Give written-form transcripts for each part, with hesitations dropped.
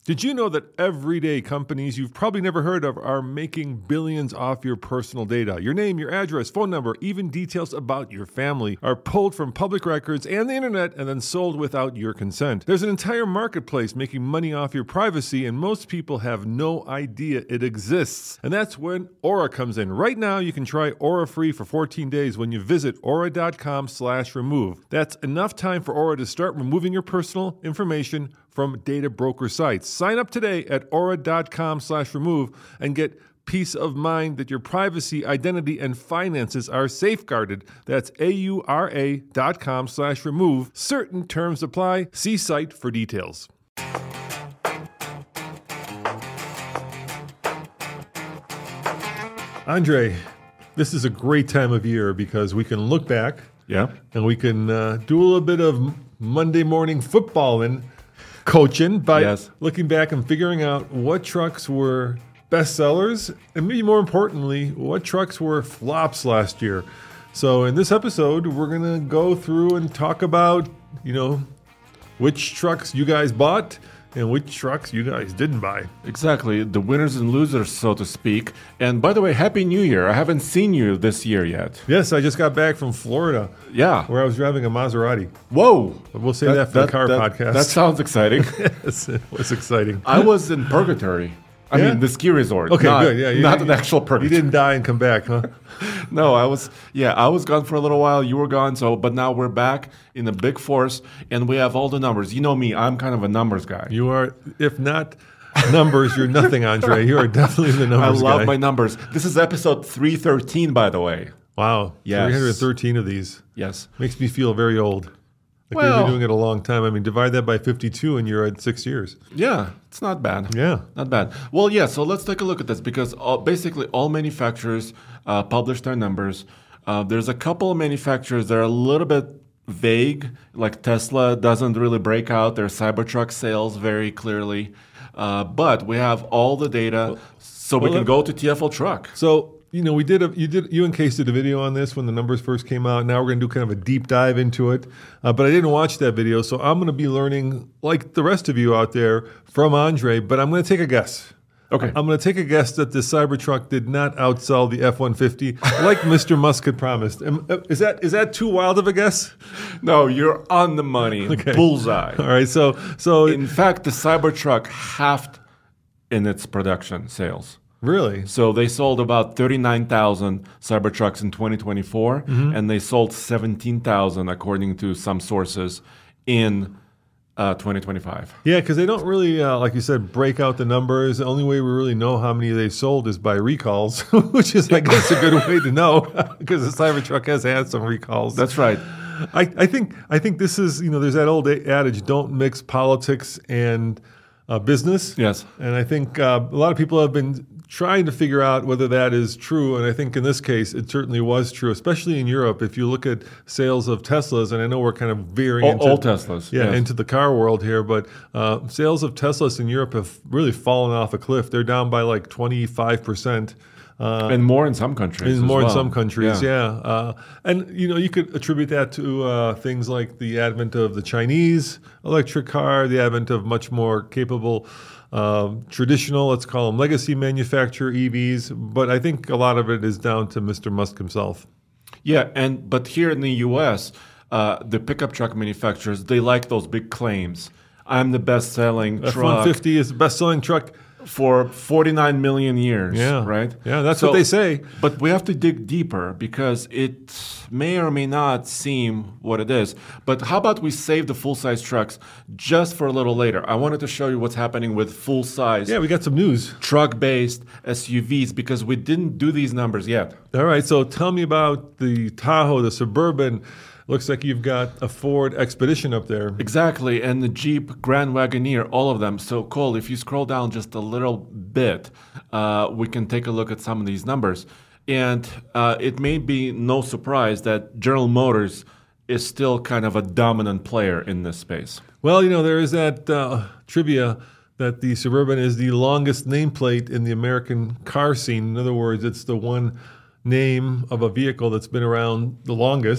Did you know that everyday companies you've probably never heard of are making billions off your personal data? Your name, your address, phone number, even details about your family are pulled from public records and the internet and then sold without your consent. There's an entire marketplace making money off your privacy, and most people have no idea it exists. And that's when Aura comes in. Right now, you can try Aura free for 14 days when you visit aura.com/remove. That's enough time for Aura to start removing your personal information from data broker sites. Sign up today at aura.com/remove and get peace of mind that your privacy, identity, and finances are safeguarded. That's aura.com/remove. Certain terms apply. See site for details. Andre, this is a great time of year because we can look back and we can do a little bit of Monday morning footballing, coaching by looking back and figuring out what trucks were bestsellers and maybe more importantly, what trucks were flops last year. So in this episode, we're going to go through and talk about, which trucks you guys bought and which trucks you guys didn't buy. Exactly. The winners and losers, so to speak. And by the way, Happy New Year. I haven't seen you this year yet. Yes, I just got back from Florida. Yeah. Where I was driving a Maserati. Whoa. But we'll say that for the car podcast. That sounds exciting. Yes, it was exciting. I was in purgatory. I mean, the ski resort. Okay, good. Yeah, not an actual purgatory. You didn't die and come back, huh? No, I was gone for a little while. You were gone, but now we're back in a big force, and we have all the numbers. You know me, I'm kind of a numbers guy. You are, if not numbers, you're nothing, Andre. You are definitely the numbers guy. I love my numbers. This is episode 313, by the way. Wow. Yes. 313 of these. Yes. Makes me feel very old. Like we've been doing it a long time. I mean, divide that by 52 and you're at 6 years. Yeah, it's not bad. Yeah. Not bad. Well, yeah, so let's take a look at this because basically all manufacturers publish their numbers. There's a couple of manufacturers that are a little bit vague, like Tesla doesn't really break out their Cybertruck sales very clearly. But we have all the data, so we can go to TFL Truck. So, you and Case did a video on this when the numbers first came out. Now we're going to do kind of a deep dive into it. But I didn't watch that video, so I'm going to be learning, like the rest of you out there, from Andre, but I'm going to take a guess. Okay. I'm going to take a guess that the Cybertruck did not outsell the F-150 like Mr. Musk had promised. Is that too wild of a guess? No, you're on the money. Okay. Bullseye. All right, so in fact, the Cybertruck halved in its production sales. Really? So they sold about 39,000 Cybertrucks in 2024, and they sold 17,000 according to some sources in 2025. Yeah, because they don't really, like you said, break out the numbers. The only way we really know how many they sold is by recalls, which is, I guess, a good way to know because the Cybertruck has had some recalls. That's right. I think this is, there's that old adage, don't mix politics and business. Yes. And I think a lot of people have been trying to figure out whether that is true. And I think in this case, it certainly was true, especially in Europe. If you look at sales of Teslas, and I know we're kind of veering into all Teslas, into the car world here, but sales of Teslas in Europe have really fallen off a cliff. They're down by like 25%. And more in some countries. In some countries, yeah. And, you could attribute that to things like the advent of the Chinese electric car, the advent of much more capable traditional, let's call them legacy manufacturer EVs. But I think a lot of it is down to Mr. Musk himself. Yeah, but here in the U.S., the pickup truck manufacturers, they like those big claims. I'm the best-selling truck. F-150 is the best-selling truck for 49 million years, right? Yeah, that's what they say. But we have to dig deeper because it may or may not seem what it is. But how about we save the full-size trucks just for a little later? I wanted to show you what's happening with full-size. Yeah, we got some news. Truck-based SUVs because we didn't do these numbers yet. All right, so tell me about the Tahoe, the Suburban. Looks like you've got a Ford Expedition up there. Exactly, and the Jeep Grand Wagoneer, all of them. So, Cole, if you scroll down just a little bit, we can take a look at some of these numbers. And it may be no surprise that General Motors is still kind of a dominant player in this space. Well, there is that trivia that the Suburban is the longest nameplate in the American car scene. In other words, it's the one name of a vehicle that's been around the longest,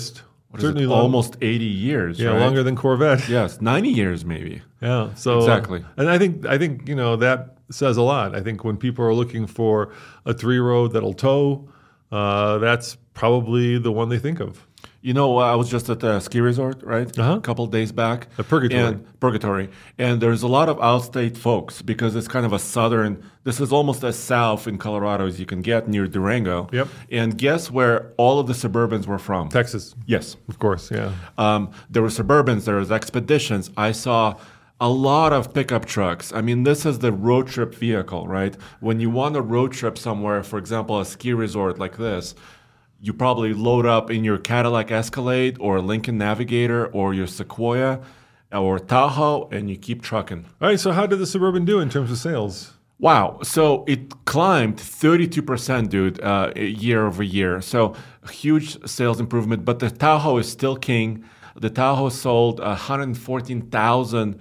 Certainly almost 80 years. Yeah, right? longer than Corvette. Yes, 90 years maybe. Yeah. So Exactly. And I think that says a lot. I think when people are looking for a 3-row that'll tow, that's probably the one they think of. I was just at a ski resort, right? Uh-huh. A couple of days back. Purgatory. And there's a lot of outstate folks because it's kind of a southern, this is almost as south in Colorado as you can get near Durango. Yep. And guess where all of the Suburbans were from? Texas. Yes. Of course, yeah. There were Suburbans, there was Expeditions. I saw a lot of pickup trucks. I mean, this is the road trip vehicle, right? When you want to road trip somewhere, for example, a ski resort like this, you probably load up in your Cadillac Escalade or Lincoln Navigator or your Sequoia or Tahoe, and you keep trucking. All right, so how did the Suburban do in terms of sales? Wow. So it climbed 32%, dude, year over year. So a huge sales improvement, but the Tahoe is still king. The Tahoe sold 114,000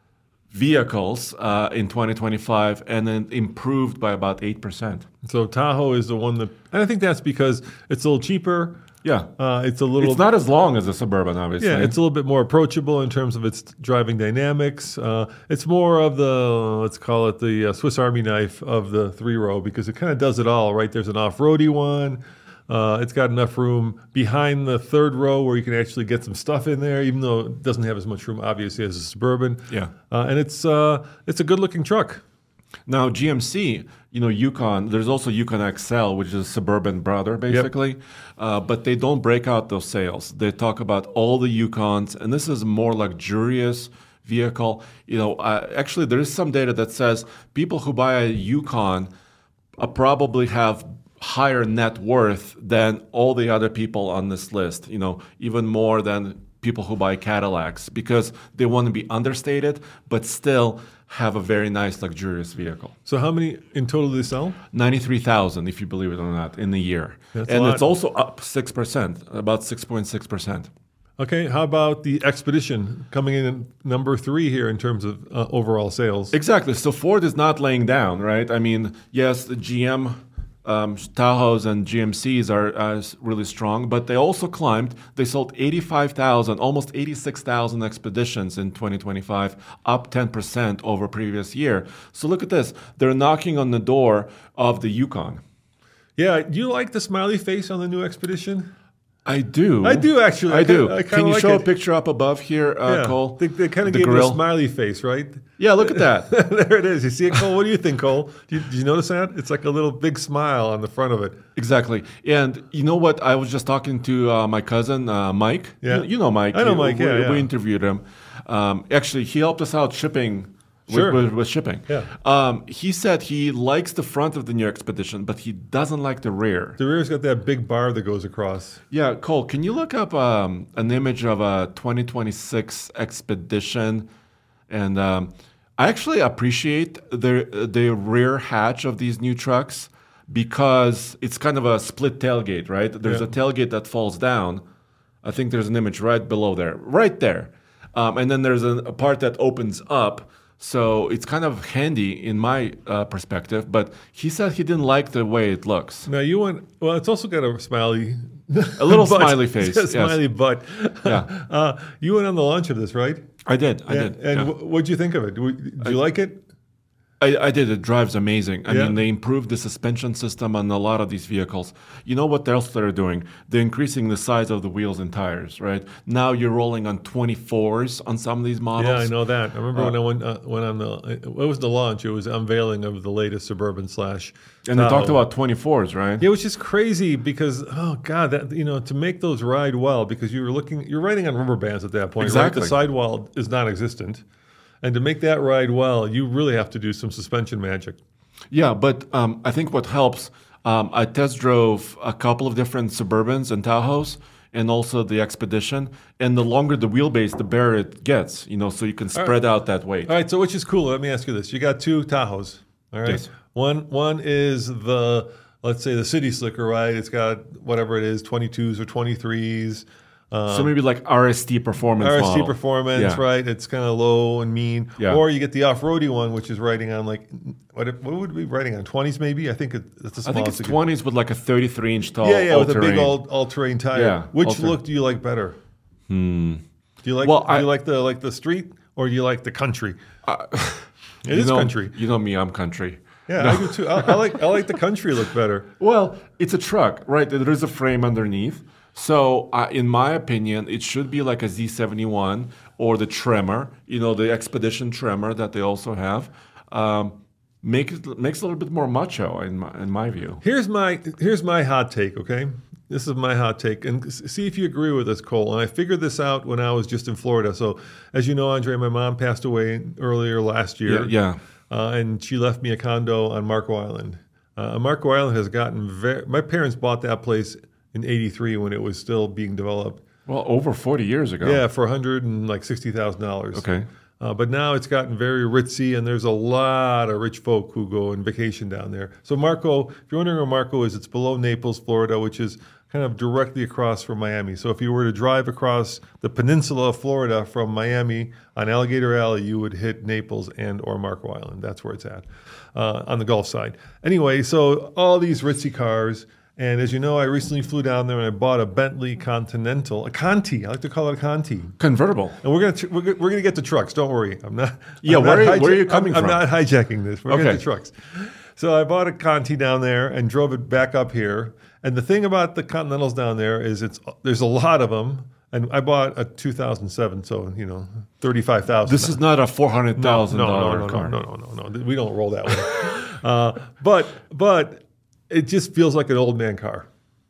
vehicles in 2025 and then improved by about 8%. So Tahoe is the one that, and I think that's because it's a little cheaper. Yeah. It's not as long as a Suburban, obviously. Yeah, it's a little bit more approachable in terms of its driving dynamics. It's more of the, let's call it the Swiss Army knife of the 3-row because it kind of does it all, right? There's an off-roady one. It's got enough room behind the 3rd row where you can actually get some stuff in there, even though it doesn't have as much room, obviously, as a Suburban. Yeah. And it's a good-looking truck. Now, GMC, Yukon, there's also Yukon XL, which is a Suburban brother, basically. Yep. But they don't break out those sales. They talk about all the Yukons, and this is a more luxurious vehicle. Actually, there is some data that says people who buy a Yukon probably have higher net worth than all the other people on this list, even more than people who buy Cadillacs because they want to be understated, but still have a very nice, luxurious vehicle. So how many in total do they sell? 93,000, if you believe it or not, in the year. And it's also up 6%, about 6.6%. Okay, how about the Expedition coming in at number 3 here in terms of overall sales? Exactly. So Ford is not laying down, right? I mean, yes, the GM Tahoes and GMCs are really strong, but they also climbed. They sold 85,000, almost 86,000 Expeditions in 2025, up 10% over previous year. So look at this. They're knocking on the door of the Yukon. Yeah, do you like the smiley face on the new Expedition? I do. I do, actually. I do. Can you like show it. a picture up above here, Cole? They kind of gave it a smiley face, right? Yeah, look at that. There it is. You see it, Cole? What do you think, Cole? Did you notice that? It's like a little big smile on the front of it. Exactly. And you know what? I was just talking to my cousin, Mike. Yeah. You know Mike. I know Mike, We interviewed him. Actually, he helped us out shipping. Sure. With shipping. Yeah. He said he likes the front of the new Expedition, but he doesn't like the rear. The rear's got that big bar that goes across. Yeah, Cole, can you look up an image of a 2026 Expedition? And I actually appreciate the rear hatch of these new trucks because it's kind of a split tailgate, right? There's a tailgate that falls down. I think there's an image right below there, right there. And then there's a part that opens up. So it's kind of handy in my perspective, but he said he didn't like the way it looks. Now it's also got a smiley, a little smiley face, a smiley butt. Yeah. You went on the launch of this, right? I did. And what'd you think of it? Did you like it? I did. It drives amazing. I mean, they improved the suspension system on a lot of these vehicles. You know what else they're doing? They're increasing the size of the wheels and tires, right? Now you're rolling on 24s on some of these models. Yeah, I know that. I remember when I went on what was the launch? It was unveiling of the latest Suburban / And they talked about 24s, right? Yeah, which is crazy because, oh God, that to make those ride well, because you're riding on rubber bands at that point, exactly. Right? The sidewall is non-existent. And to make that ride well, you really have to do some suspension magic. Yeah, but I think what helps, I test drove a couple of different Suburbans and Tahoes and also the Expedition. And the longer the wheelbase, the better it gets, so you can spread out that weight. All right, so which is cool. Let me ask you this. You got 2 Tahoes, all right? Yes. One is let's say the City Slicker, right? It's got whatever it is, 22s or 23s. So maybe like RST Performance model. Performance, right? It's kind of low and mean. Yeah. Or you get the off-roady one, which is riding on what would it be riding on? 20s maybe? I think it's the smallest. I think it's 20s with like a 33-inch tall with a big all-terrain. all-terrain tire. Yeah, Which look do you like better? Do you like Well, do you like the street or do you like the country? It is country. You know me, I'm country. Yeah, I do too. I like the country look better. Well, it's a truck, right? There is a frame underneath. So, in my opinion, it should be like a Z71 or the Tremor, the Expedition Tremor that they also have. Makes it a little bit more macho in my view. Here's my hot take, okay? This is my hot take, and see if you agree with this, Cole. And I figured this out when I was just in Florida. So, as you know, Andre, my mom passed away earlier last year. Yeah. And she left me a condo on Marco Island. Marco Island has gotten my parents bought that place in '83 when it was still being developed. Well, over 40 years ago. Yeah, for $160,000. Okay. But now it's gotten very ritzy, and there's a lot of rich folk who go and vacation down there. So Marco, if you're wondering where Marco is, it's below Naples, Florida, which is kind of directly across from Miami. So if you were to drive across the peninsula of Florida from Miami on Alligator Alley, you would hit Naples and or Marco Island. That's where it's at, on the Gulf side. Anyway, so all these ritzy cars. And as you know, I recently flew down there and I bought a Bentley Continental, a Conti. I like to call it a Conti. Convertible. And we're gonna get to trucks. Don't worry. I'm not. Yeah, I'm where not are you coming from? I'm not hijacking this. We're gonna Okay. get to trucks. So I bought a Conti down there and drove it back up here. And the thing about the Continentals down there is there's a lot of them. And I bought a 2007, so $35,000. This is not a $400,000 car. No. We don't roll that way. But it just feels like an old man car.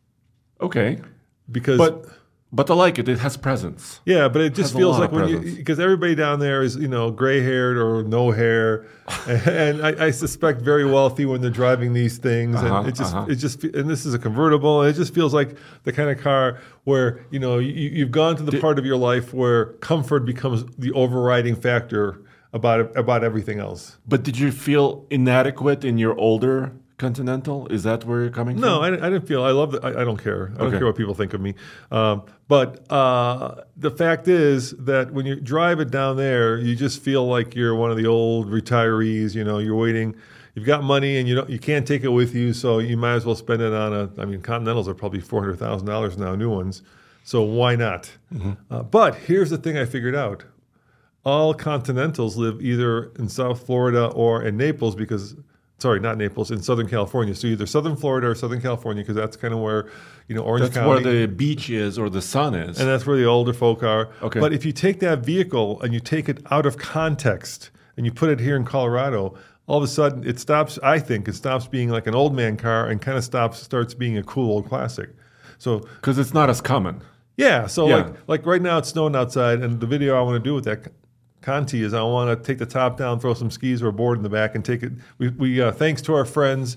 Okay. Because But I like it. It has presence. yeah, but it just Has a feels lot like of because everybody down there is gray haired or no hair, and I suspect very wealthy when they're driving these things, and it just and this is a convertible, and it just feels like the kind of car where you've gone to the part of your life where comfort becomes the overriding factor about everything else. But did you feel inadequate in your older Continental? Is that where you're coming from? No, I didn't feel. I love it. I don't care. I don't care what people think of me. But the fact is that when you drive it down there, you just feel like you're one of the old retirees. You're waiting. You've got money and you can't take it with you, so you might as well spend it on Continentals are probably $400,000 now, new ones. So why not? But here's the thing I figured out. All Continentals live either in South Florida or in Naples Sorry, not Naples, in Southern California. So either Southern Florida or Southern California, because that's kind of where, Orange County. That's where the beach is or the sun is. And that's where the older folk are. Okay. But if you take that vehicle and you take it out of context and you put it here in Colorado, all of a sudden it stops being like an old man car and kind of starts being a cool old classic. So because it's not as common. Yeah. So like right now it's snowing outside, and the video I want to do with that Conti is I want to take the top down, throw some skis or a board in the back, and take it. We thanks to our friends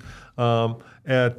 at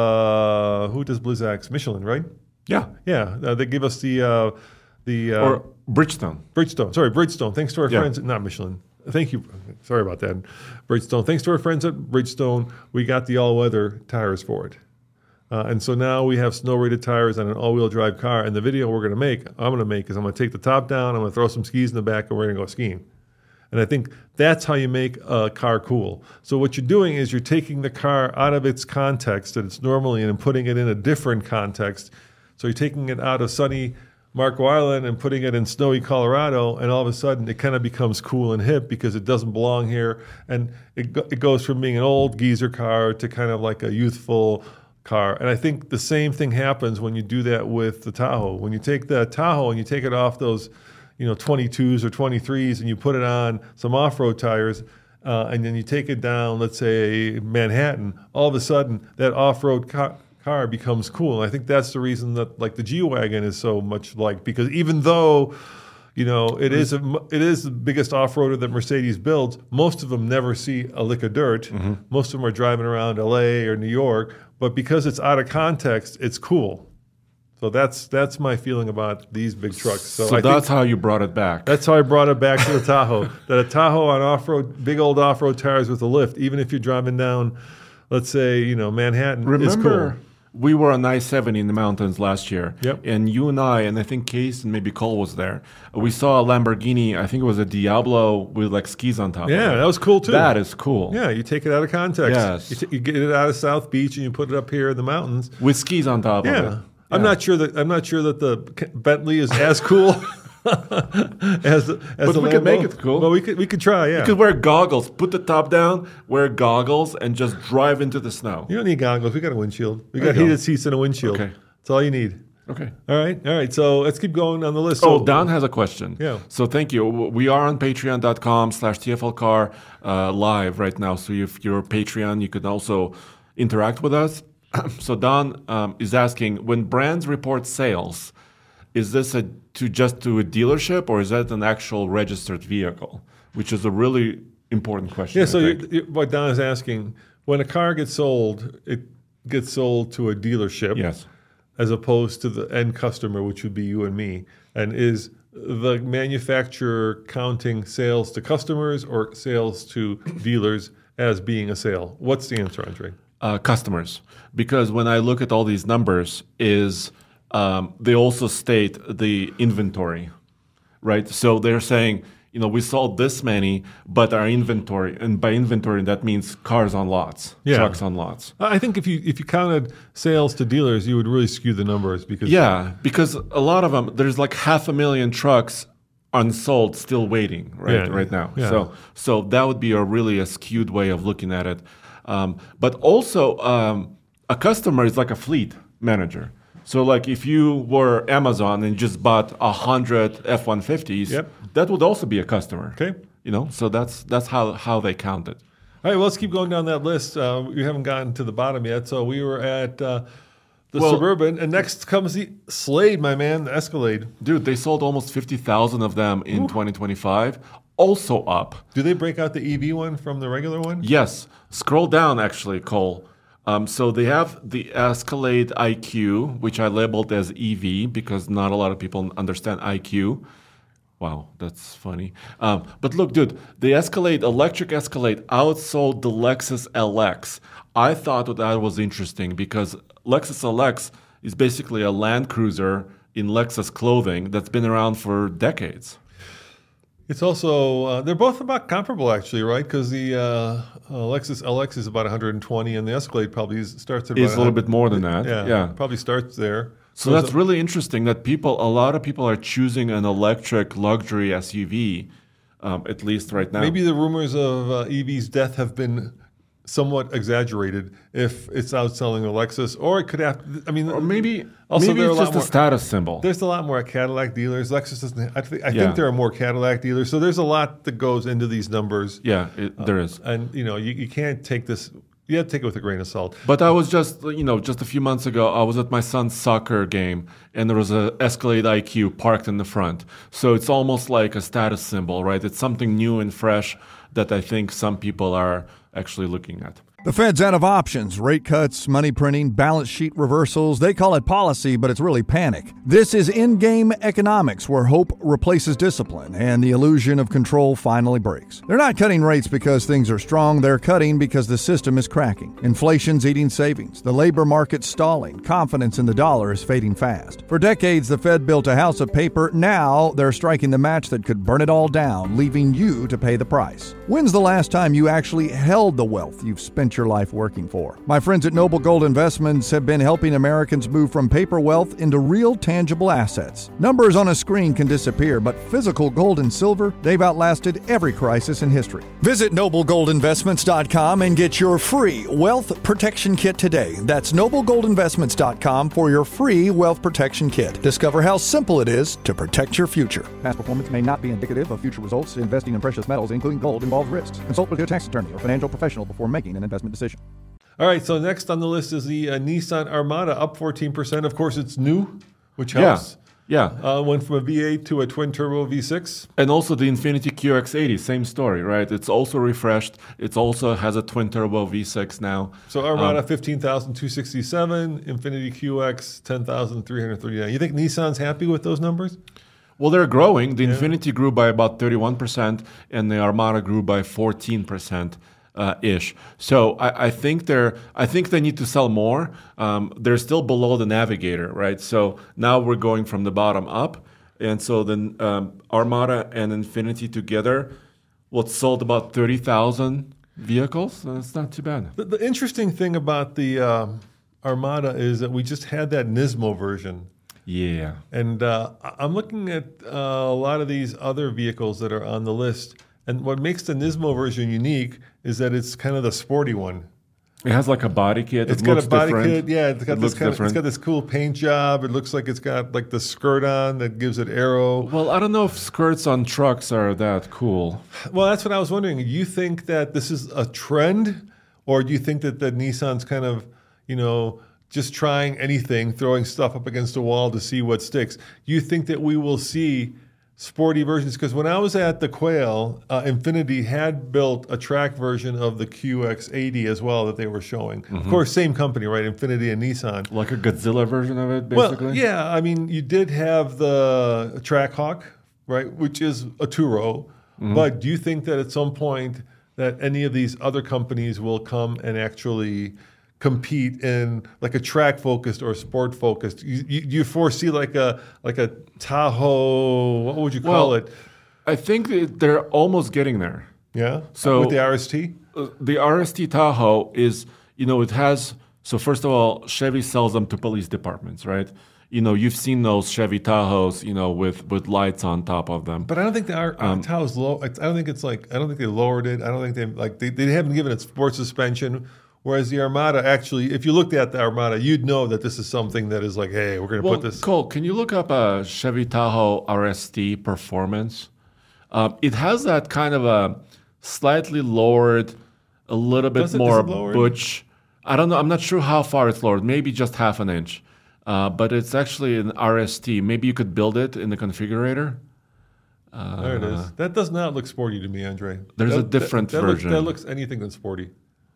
who does Blizzaks? Michelin, right? Yeah. They give us the or Bridgestone. Bridgestone. Thanks to our friends at not Michelin. Thank you. Sorry about that, Bridgestone. Thanks to our friends at Bridgestone, we got the all-weather tires for it. And so now we have snow-rated tires on an all-wheel drive car. And the video I'm going to make is I'm going to take the top down, I'm going to throw some skis in the back, and we're going to go skiing. And I think that's how you make a car cool. So what you're doing is you're taking the car out of its context that it's normally in and putting it in a different context. So you're taking it out of sunny Marco Island and putting it in snowy Colorado, and all of a sudden it kind of becomes cool and hip because it doesn't belong here. And it goes from being an old geezer car to kind of like a youthful car. And I think the same thing happens when you do that with the Tahoe. When you take the Tahoe and you take it off those 22s or 23s and you put it on some off-road tires and then you take it down, let's say Manhattan, all of a sudden that off-road car becomes cool. And I think that's the reason that like the G-Wagon is so much liked, because even though it is the biggest off-roader that Mercedes builds, most of them never see a lick of dirt. Most of them are driving around LA or New York, but because it's out of context, it's cool. So that's my feeling about these big trucks. So that's how you brought it back. That's how I brought it back to the Tahoe. That a Tahoe on off-road, big old off-road tires with a lift, even if you're driving down, let's say, Manhattan, is cool. We were on I-70 in the mountains last year. Yep. And you and I think Case and maybe Cole was there. We saw a Lamborghini, I think it was a Diablo with like skis on top of it. Yeah, that was cool too. That is cool. Yeah, you take it out of context. Yes. You get it out of South Beach and you put it up here in the mountains. With skis on top of it. I'm not sure that the Bentley is as cool as the we could make it cool. Well, we could try. Yeah, You could wear goggles. Put the top down. Wear goggles and just drive into the snow. you don't need goggles. We got a windshield. We There got you go. heated seats and a windshield. Okay. That's all you need. Okay. All right. So let's keep going on the list. Oh, So, Don has a question. Yeah. So thank you. We are on patreon.com/TFLcar live right now. So if you're a Patreon, you can also interact with us. So Don is asking, when brands report sales, is this to a dealership or is that an actual registered vehicle? Which is a really important question. yeah. So I think. what Don is asking, when a car gets sold, it gets sold to a dealership. Yes. As opposed to the end customer, which would be you and me. And is the manufacturer counting sales to customers or sales to dealers as being a sale? What's the answer, Andre? Customers, because when I look at all these numbers, they also state the inventory, right? So they're saying, we sold this many, but our inventory, and by inventory that means cars on lots, trucks on lots. I think if you counted sales to dealers, you would really skew the numbers because because a lot of them, there's like 500,000 trucks unsold still waiting right now. Yeah. So that would be a skewed way of looking at it. But also, a customer is like a fleet manager. So like if you were Amazon and just bought 100 F-150s, that would also be a customer. Okay. So that's how they count it. All right, well, let's keep going down that list. We haven't gotten to the bottom yet. So we were at the Suburban, and next comes the Slade, my man, the Escalade. Dude, they sold almost 50,000 of them in 2025. Also up. Do they break out the EV one from the regular one? Yes. Scroll down, actually, Cole. So they have the Escalade IQ, which I labeled as EV because not a lot of people understand IQ. Wow, that's funny. But look, dude, the electric Escalade outsold the Lexus LX. I thought that was interesting because Lexus LX is basically a Land Cruiser in Lexus clothing that's been around for decades. It's also, they're both about comparable actually, right? Because the Lexus LX is about 120 and the Escalade probably starts at about It's a little bit more than that. Yeah, probably starts there. So that's really interesting that a lot of people are choosing an electric luxury SUV, at least right now. Maybe the rumors of EV's death have been somewhat exaggerated if it's outselling a Lexus, or it could have. Or maybe also maybe there are it's a lot just more, a status symbol. There's a lot more Cadillac dealers. Lexus doesn't. I think there are more Cadillac dealers. So there's a lot that goes into these numbers. Yeah, there is. And you can't take this. You have to take it with a grain of salt. But I was just a few months ago, I was at my son's soccer game, and there was a Escalade IQ parked in the front. So it's almost like a status symbol, right? It's something new and fresh that I think some people are actually looking at. The Fed's out of options, rate cuts, money printing, balance sheet reversals. They call it policy, but it's really panic. This is in-game economics where hope replaces discipline and the illusion of control finally breaks. They're not cutting rates because things are strong. They're cutting because the system is cracking. Inflation's eating savings. The labor market's stalling. Confidence in the dollar is fading fast. For decades, the Fed built a house of paper. Now they're striking the match that could burn it all down, leaving you to pay the price. When's the last time you actually held the wealth you've spent your life working for? My friends at Noble Gold Investments have been helping Americans move from paper wealth into real tangible assets. Numbers on a screen can disappear, but physical gold and silver, they've outlasted every crisis in history. Visit noblegoldinvestments.com and get your free wealth protection kit today. That's noblegoldinvestments.com for your free wealth protection kit. Discover how simple it is to protect your future. Past performance may not be indicative of future results. Investing in precious metals, including gold, involves risks. Consult with your tax attorney or financial professional before making an investment decision. All right, so next on the list is the Nissan Armada, up 14%. Of course, it's new, which helps. Yeah. Went from a V8 to a twin-turbo V6. And also the Infiniti QX80, same story, right? It's also refreshed. It also has a twin-turbo V6 now. So Armada, 15,267. Infiniti QX, 10,339. You think Nissan's happy with those numbers? Well, they're growing. The Infiniti grew by about 31%, and the Armada grew by 14%. Ish. So I think they need to sell more. They're still below the Navigator, right? So now we're going from the bottom up, and so then Armada and Infiniti together, sold about 30,000 vehicles. That's not too bad. The interesting thing about the Armada is that we just had that Nismo version. Yeah. And I'm looking at a lot of these other vehicles that are on the list. And what makes the Nismo version unique is that it's kind of the sporty one. It has like a body kit. It's It got looks a body different. kit. Yeah, it's got this different. it's got this cool paint job. It looks like it's got like the skirt on that gives it aero. Well, I don't know if skirts on trucks are that cool. Well, that's what I was wondering. Do you think that this is a trend, or do you think that Nissan's kind of, just trying anything, throwing stuff up against a wall to see what sticks? Do you think that we will see sporty versions? Because when I was at the Quail, Infiniti had built a track version of the QX80 as well that they were showing. Of course, same company, right? Infiniti and Nissan. Like a Godzilla version of it, basically? Well, yeah. I mean, you did have the Trackhawk, right, which is a two-row. But do you think that at some point that any of these other companies will come and actually compete in like a track-focused or sport-focused? Do you foresee like a Tahoe? What would you call it? I think that they're almost getting there. Yeah. So- with the RST. The RST Tahoe is, it has, so first of all, Chevy sells them to police departments, right? You've seen those Chevy Tahoes, with lights on top of them. But I don't think the Tahoe's low. I don't think they lowered it. I don't think they haven't given it sport suspension. Whereas the Armada, actually, if you looked at the Armada, you'd know that this is something that is like, hey, we're going to put this. Cole, can you look up a Chevy Tahoe RST performance? It has that kind of a slightly lowered, a little bit Does it more lower? butch. I don't know. I'm not sure how far it's lowered. Maybe just half an inch. But it's actually an RST. Maybe you could build it in the configurator. There it is. That does not look sporty to me, Andre. There's a different version. That looks anything than sporty.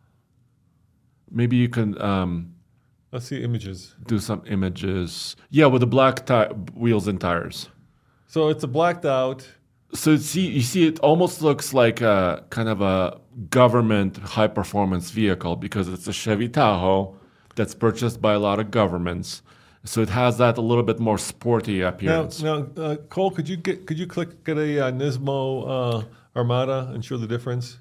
Maybe you can Let's see images. do some images. Yeah, with the black wheels and tires. So it's a blacked out. So you see, it almost looks like a kind of a government high performance vehicle because it's a Chevy Tahoe that's purchased by a lot of governments. So it has that a little bit more sporty appearance. Now, Cole, could you get a Nismo Armada and show the difference?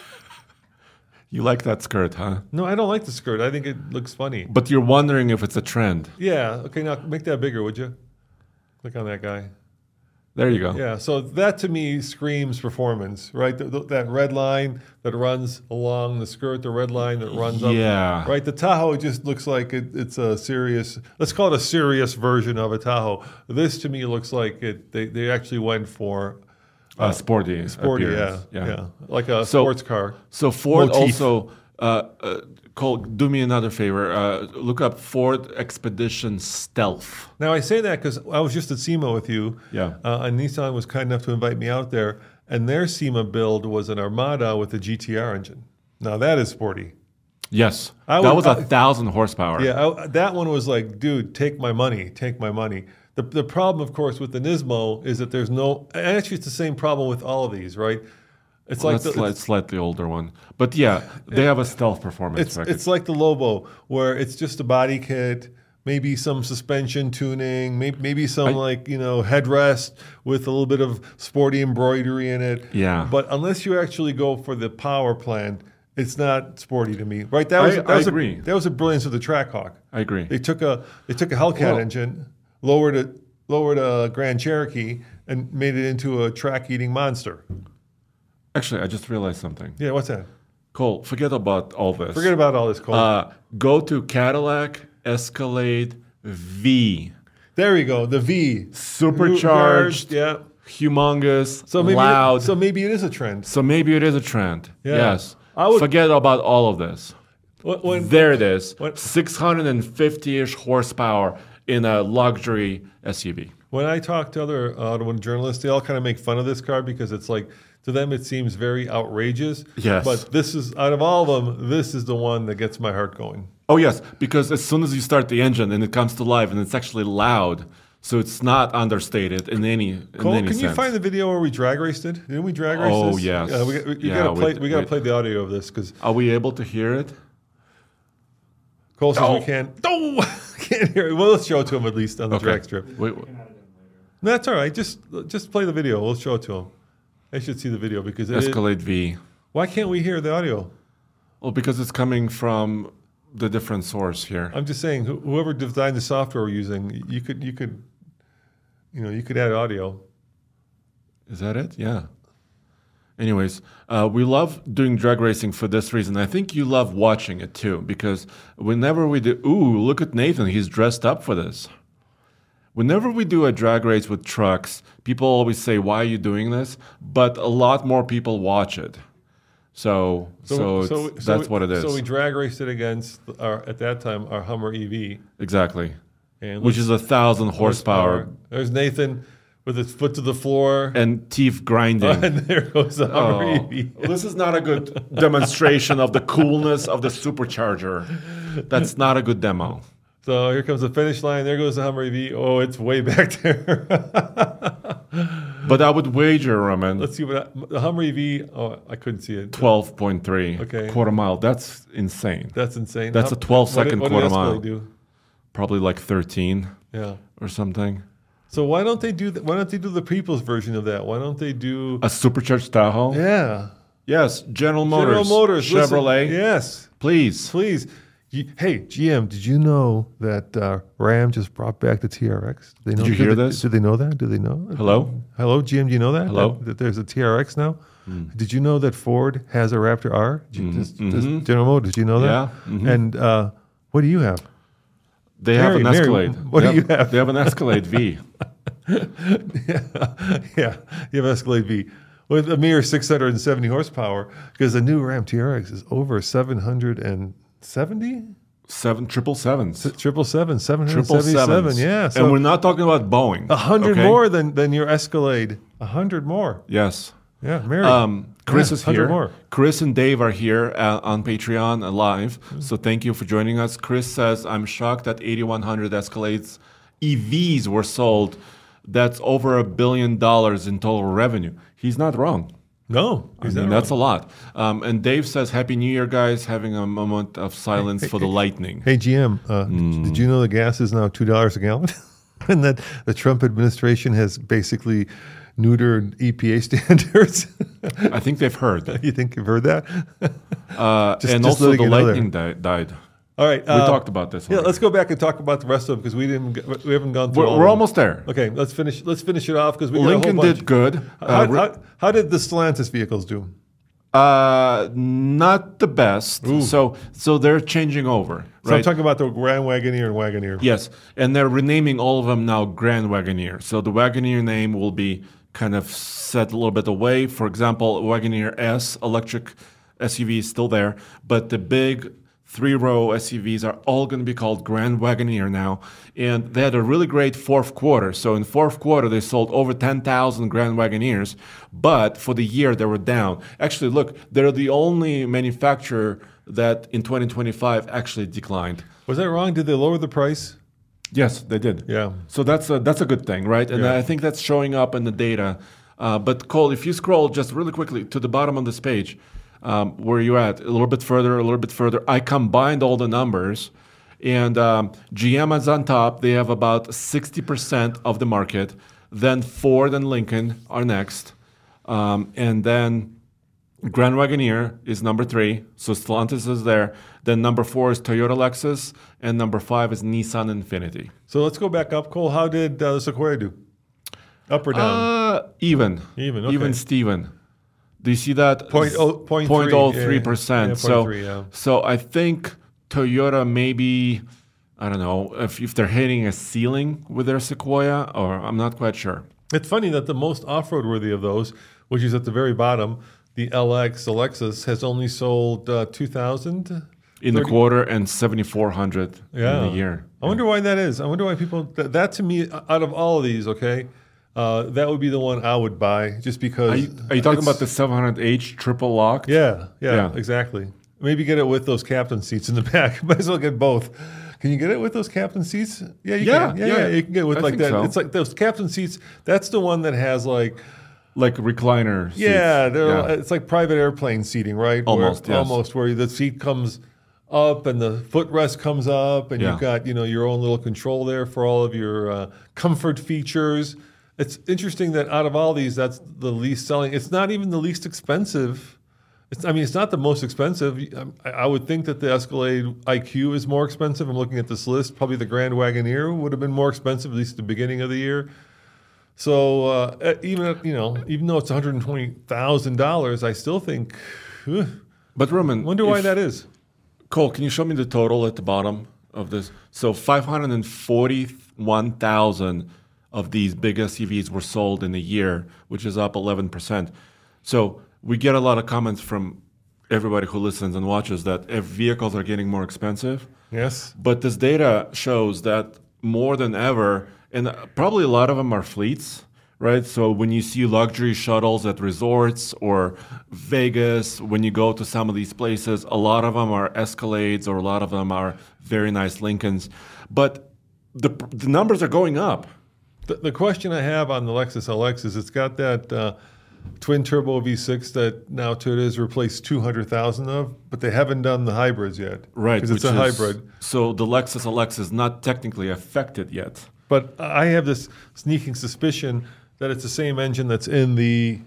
You like that skirt, huh? No, I don't like the skirt. I think it looks funny. But you're wondering if it's a trend. Yeah. Okay. Now make that bigger, would you? Click on that guy. There you go. Yeah. So that to me screams performance, right? That red line that runs along the skirt, the red line that runs up. Yeah. Right. The Tahoe just looks like it's a serious. Let's call it a serious version of a Tahoe. This to me looks like it. They actually went for Sporty. sporty. appearance. Yeah. Like a sports car. So Ford Motif. also, Cole, do me another favor. Look up Ford Expedition Stealth. Now I say that because I was just at SEMA with you. Yeah. And Nissan was kind enough to invite me out there, and their SEMA build was an Armada with a GTR engine. Now that is sporty. Yes. I that would- was 1,000 horsepower. Yeah, that one was like, dude, take my money, take my money. The problem, of course, with the Nismo is that there's no. Actually, it's the same problem with all of these, right? It's Well, like that's slightly older one. But yeah, they have a stealth performance package. it's like the Lobo, where it's just a body kit, maybe some suspension tuning, maybe some headrest with a little bit of sporty embroidery in it. Yeah. But unless you actually go for the power plant, it's not sporty to me, right? I agree. That was a brilliance of the Trackhawk. I agree. They took a Hellcat engine, lowered a Grand Cherokee, and made it into a track-eating monster. Actually, I just realized something. Yeah, what's that? Cole, forget about all this. Forget about all this, Cole. Go to Cadillac Escalade V. There we go, the V. Supercharged, Yeah. humongous, So maybe loud. So maybe it is a trend. So maybe it is a trend. Yeah. Yes. I would- Forget about all of this. There it is. When- 650-ish horsepower in a luxury SUV. When I talk to other automotive journalists, they all kind of make fun of this car because it's like, to them it seems very outrageous. Yes. But this is, out of all of them, this is the one that gets my heart going. Oh, yes, because as soon as you start the engine and it comes to life and it's actually loud, so it's not understated in any Cole, can sense. you find the video where we drag raced it? Didn't we drag race Oh, this? yes. Yeah, we Yeah, gotta play. wait, We gotta wait. play the audio of this because Are we able to hear it? Cole says No. we can't. No, can't hear it. Well, let's show it to him at least on the drag strip. Wait, No, that's all right. Just play the video. We'll show it to him. They should see the video because Escalade V. why can't we hear the audio? Well, because it's coming from the different source here. I'm just saying, whoever designed the software we're using, you could add audio. Is that it? Yeah. Anyways, we love doing drag racing for this reason. I think you love watching it too, because whenever we do, look at Nathan, he's dressed up for this. Whenever we do a drag race with trucks, people always say, "Why are you doing this?" But a lot more people watch it. So that's what it is. So we drag raced it against at that time our Hummer EV, exactly, and which is 1,000 horsepower. There's Nathan with his foot to the floor and teeth grinding. And there goes the Hummer EV. This is not a good demonstration of the coolness of the supercharger. That's not a good demo. So here comes the finish line. There goes the Hummer EV. Oh, it's way back there. But I would wager, Roman. Let's see what the Hummer EV. Oh, I couldn't see it. 12.3 Okay. quarter mile. That's insane. That's insane. That's a 12-second what quarter did mile. Escalade do? Probably like 13 Yeah. or something. So why don't they do Why don't they do the people's version of that? Why don't they do A supercharged Tahoe? Yeah. Yes, General Motors. General Motors. Chevrolet. Listen, yes. Please. Please. Hey, GM, did you know that Ram just brought back the TRX? Did you hear this? Did they know that? Do they know? Hello? Hello, GM, do you know that? Hello? That there's a TRX now? Did you know that Ford has a Raptor R? Does General Motors, did you know that? Yeah. Mm-hmm. And what do you have? They have an Escalade. What do you have? They have an Escalade V. Yeah, you have Escalade V with a mere 670 horsepower because the new Ram TRX is over 770? 777s. 777, yeah. So and we're not talking about Boeing. 100 okay? more than your Escalade. 100 more. Yes. Yeah, Mary. Chris is 100 here. more. Chris and Dave are here on Patreon live. So thank you for joining us. Chris says, I'm shocked that 8,100 Escalades EVs were sold. That's over $1 billion in total revenue. He's not wrong. No, I mean, that's a lot. And Dave says, Happy New Year, guys. Having a moment of silence for the lightning. Hey, GM, did you know the gas is now $2 a gallon? And that the Trump administration has basically neutered EPA standards? I think they've heard. You think you've heard that? And also the lightning died. All right. We talked about this. Yeah, let's go back and talk about the rest of them because we haven't gone through all of We're them. almost there. Okay, let's finish it off because we Lincoln got a whole bunch. did good. How did the Stellantis vehicles do? Not the best. So they're changing over. So right? I'm talking about the Grand Wagoneer and Wagoneer. Yes, and they're renaming all of them now Grand Wagoneer. So the Wagoneer name will be kind of set a little bit away. For example, Wagoneer S electric SUV is still there, but the big 3-row SUVs are all going to be called Grand Wagoneer now. And they had a really great fourth quarter. So in fourth quarter, they sold over 10,000 Grand Wagoneers. But for the year, they were down. Actually, look, they're the only manufacturer that in 2025 actually declined. Was that wrong? Did they lower the price? Yes, they did. Yeah. So that's a good thing, right? And Yeah. I think that's showing up in the data. But Cole, if you scroll just really quickly to the bottom of this page, where you at? A little bit further. I combined all the numbers, and GM is on top. They have about 60% of the market. Then Ford and Lincoln are next, and then Grand Wagoneer is number 3. So Stellantis is there. Then number 4 is Toyota Lexus, and number 5 is Nissan Infiniti. So let's go back up, Cole. How did the Sequoia do? Up or down? Even. Okay. Even Steven. Do you see that? 0.03%. 0.03%. Yeah. So I think Toyota maybe, I don't know, if they're hitting a ceiling with their Sequoia, or I'm not quite sure. It's funny that the most off-road worthy of those, which is at the very bottom, the LX, the Lexus, has only sold 2,000 in the quarter and 7,400 in the year. I wonder why that is. I wonder why people, that to me, out of all of these, okay, that would be the one I would buy just because. Are you talking about the 700H triple locked? Yeah, exactly. Maybe get it with those captain seats in the back. Might as well get both. Can you get it with those captain seats? Yeah, you can. Yeah, you can get it with like that. So. It's like those captain seats. That's the one that has like recliner seats. Yeah, it's like private airplane seating, right? Almost, where the seat comes up and the footrest comes up and you've got, your own little control there for all of your comfort features. It's interesting that out of all these, that's the least selling. It's not even the least expensive It's not the most expensive. I would think that the Escalade IQ is more expensive. I'm looking at this list. Probably the Grand Wagoneer would have been more expensive, at least at the beginning of the year. So even though it's $120,000, I still think. But Roman, Wonder why that is. Cole, can you show me the total at the bottom of this? So 541,000 of these big SUVs were sold in a year, which is up 11%. So we get a lot of comments from everybody who listens and watches that vehicles are getting more expensive. Yes. But this data shows that more than ever, and probably a lot of them are fleets, right? So when you see luxury shuttles at resorts or Vegas, when you go to some of these places, a lot of them are Escalades or a lot of them are very nice Lincolns. But the numbers are going up. The question I have on the Lexus LX is it's got that twin turbo V6 that now Toyota has replaced 200,000 of, but they haven't done the hybrids yet. Right. Because it's a hybrid. So the Lexus LX is not technically affected yet. But I have this sneaking suspicion that it's the same engine that's in the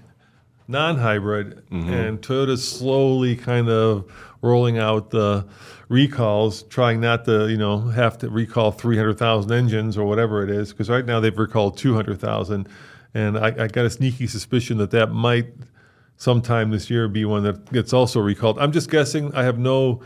non-hybrid, and Toyota's slowly kind of rolling out the recalls, trying not to, have to recall 300,000 engines or whatever it is, because right now they've recalled 200,000, and I got a sneaky suspicion that might sometime this year be one that gets also recalled. I'm just guessing. I have no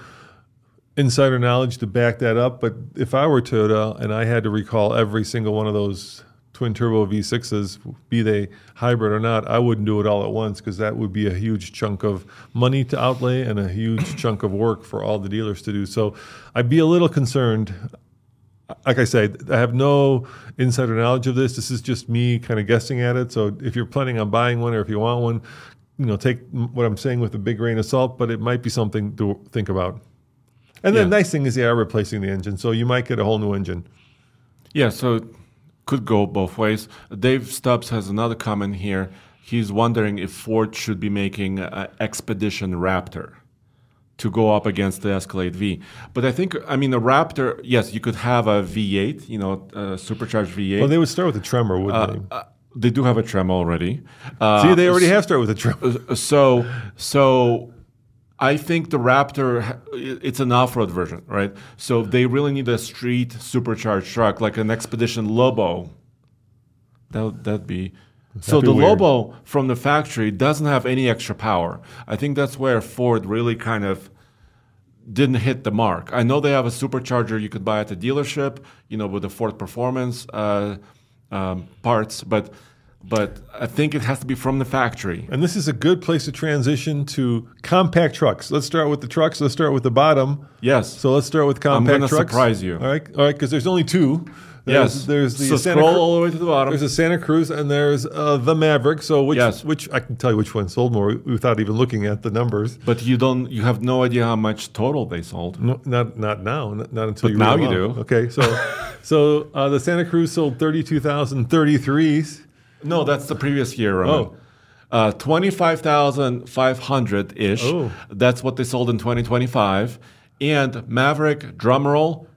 insider knowledge to back that up, but if I were Toyota and I had to recall every single one of those twin turbo V6s, be they hybrid or not, I wouldn't do it all at once because that would be a huge chunk of money to outlay and a huge chunk of work for all the dealers to do. So I'd be a little concerned. Like I say, I have no insider knowledge of this. This is just me kind of guessing at it. So if you're planning on buying one or if you want one, take what I'm saying with a big grain of salt, but it might be something to think about. And the nice thing is they are replacing the engine, so you might get a whole new engine. Yeah, so could go both ways. Dave Stubbs has another comment here. He's wondering if Ford should be making an Expedition Raptor to go up against the Escalade V. But I think, a Raptor, yes, you could have a V8, a supercharged V8. Well, they would start with a Tremor, wouldn't they? They do have a Tremor already. See, they already have started with a Tremor. So I think the Raptor, it's an off-road version, right? So they really need a street supercharged truck, like an Expedition Lobo. That'd be... So the weird. Lobo from the factory doesn't have any extra power. I think that's where Ford really kind of didn't hit the mark. I know they have a supercharger you could buy at the dealership, with the Ford Performance parts, but I think it has to be from the factory. And this is a good place to transition to compact trucks. Let's start with the trucks. Let's start with the bottom. Yes. So let's start with compact trucks. I'm going to surprise you. All right, because there's only two. There's the so Santa scroll all the way to the bottom. There's a Santa Cruz and there's the Maverick. So which I can tell you which one sold more without even looking at the numbers. But you have no idea how much total they sold. No, not now. Not until you. Now read them you off. do. Okay, so the Santa Cruz sold 32,033s. No, that's the previous year, Roman. 25,500-ish. Oh. That's what they sold in 2025. And Maverick, drumroll,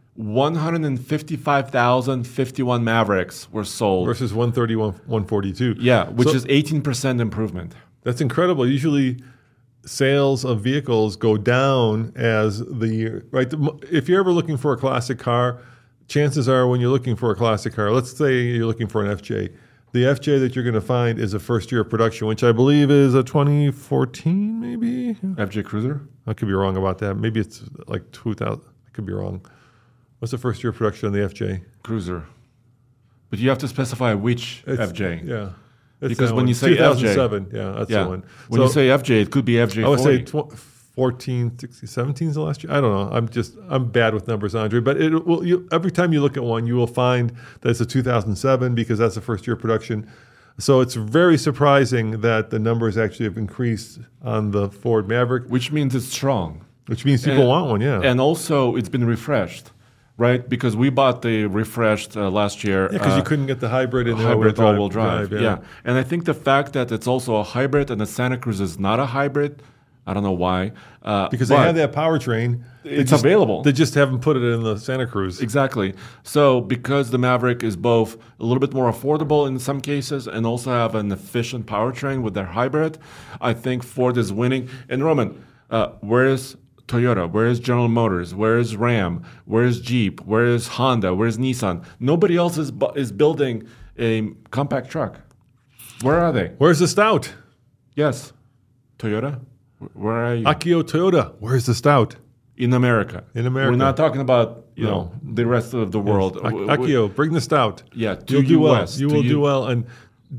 155,051 Mavericks were sold. Versus 141,142. Yeah, which is 18% improvement. That's incredible. Usually sales of vehicles go down as the year, right? If you're ever looking for a classic car, chances are when you're looking for a classic car, let's say you're looking for an FJ. The FJ that you're going to find is a first year of production, which I believe is a 2014, maybe? FJ Cruiser? I could be wrong about that. Maybe it's like 2000. I could be wrong. What's the first year of production on the FJ? Cruiser. But you have to specify which FJ. Yeah. Because when you say 2007, FJ. yeah, that's the one. When you say FJ, it could be FJ40. I would say 14, 16, 17 is the last year. I don't know. I'm bad with numbers, Andre. But every time you look at one, you will find that it's a 2007 because that's the first year of production. So it's very surprising that the numbers actually have increased on the Ford Maverick. Which means it's strong. Which means people want one, yeah. And also it's been refreshed, right? Because we bought the refreshed last year. Yeah, because you couldn't get the hybrid in the all-wheel drive. Yeah. And I think the fact that it's also a hybrid and the Santa Cruz is not a hybrid, I don't know why. Because they have that powertrain. It's available. They just haven't put it in the Santa Cruz. Exactly. So because the Maverick is both a little bit more affordable in some cases and also have an efficient powertrain with their hybrid, I think Ford is winning. And Roman, where is Toyota? Where is General Motors? Where is Ram? Where is Jeep? Where is Honda? Where is Nissan? Nobody else is building a compact truck. Where are they? Where's the Stout? Yes. Toyota? Where are you? Akio Toyota. Where's the Stout? In America. In America. We're not talking about, you know, the rest of the world. Akio, bring the Stout. Yeah, You'll do well. You will do well. And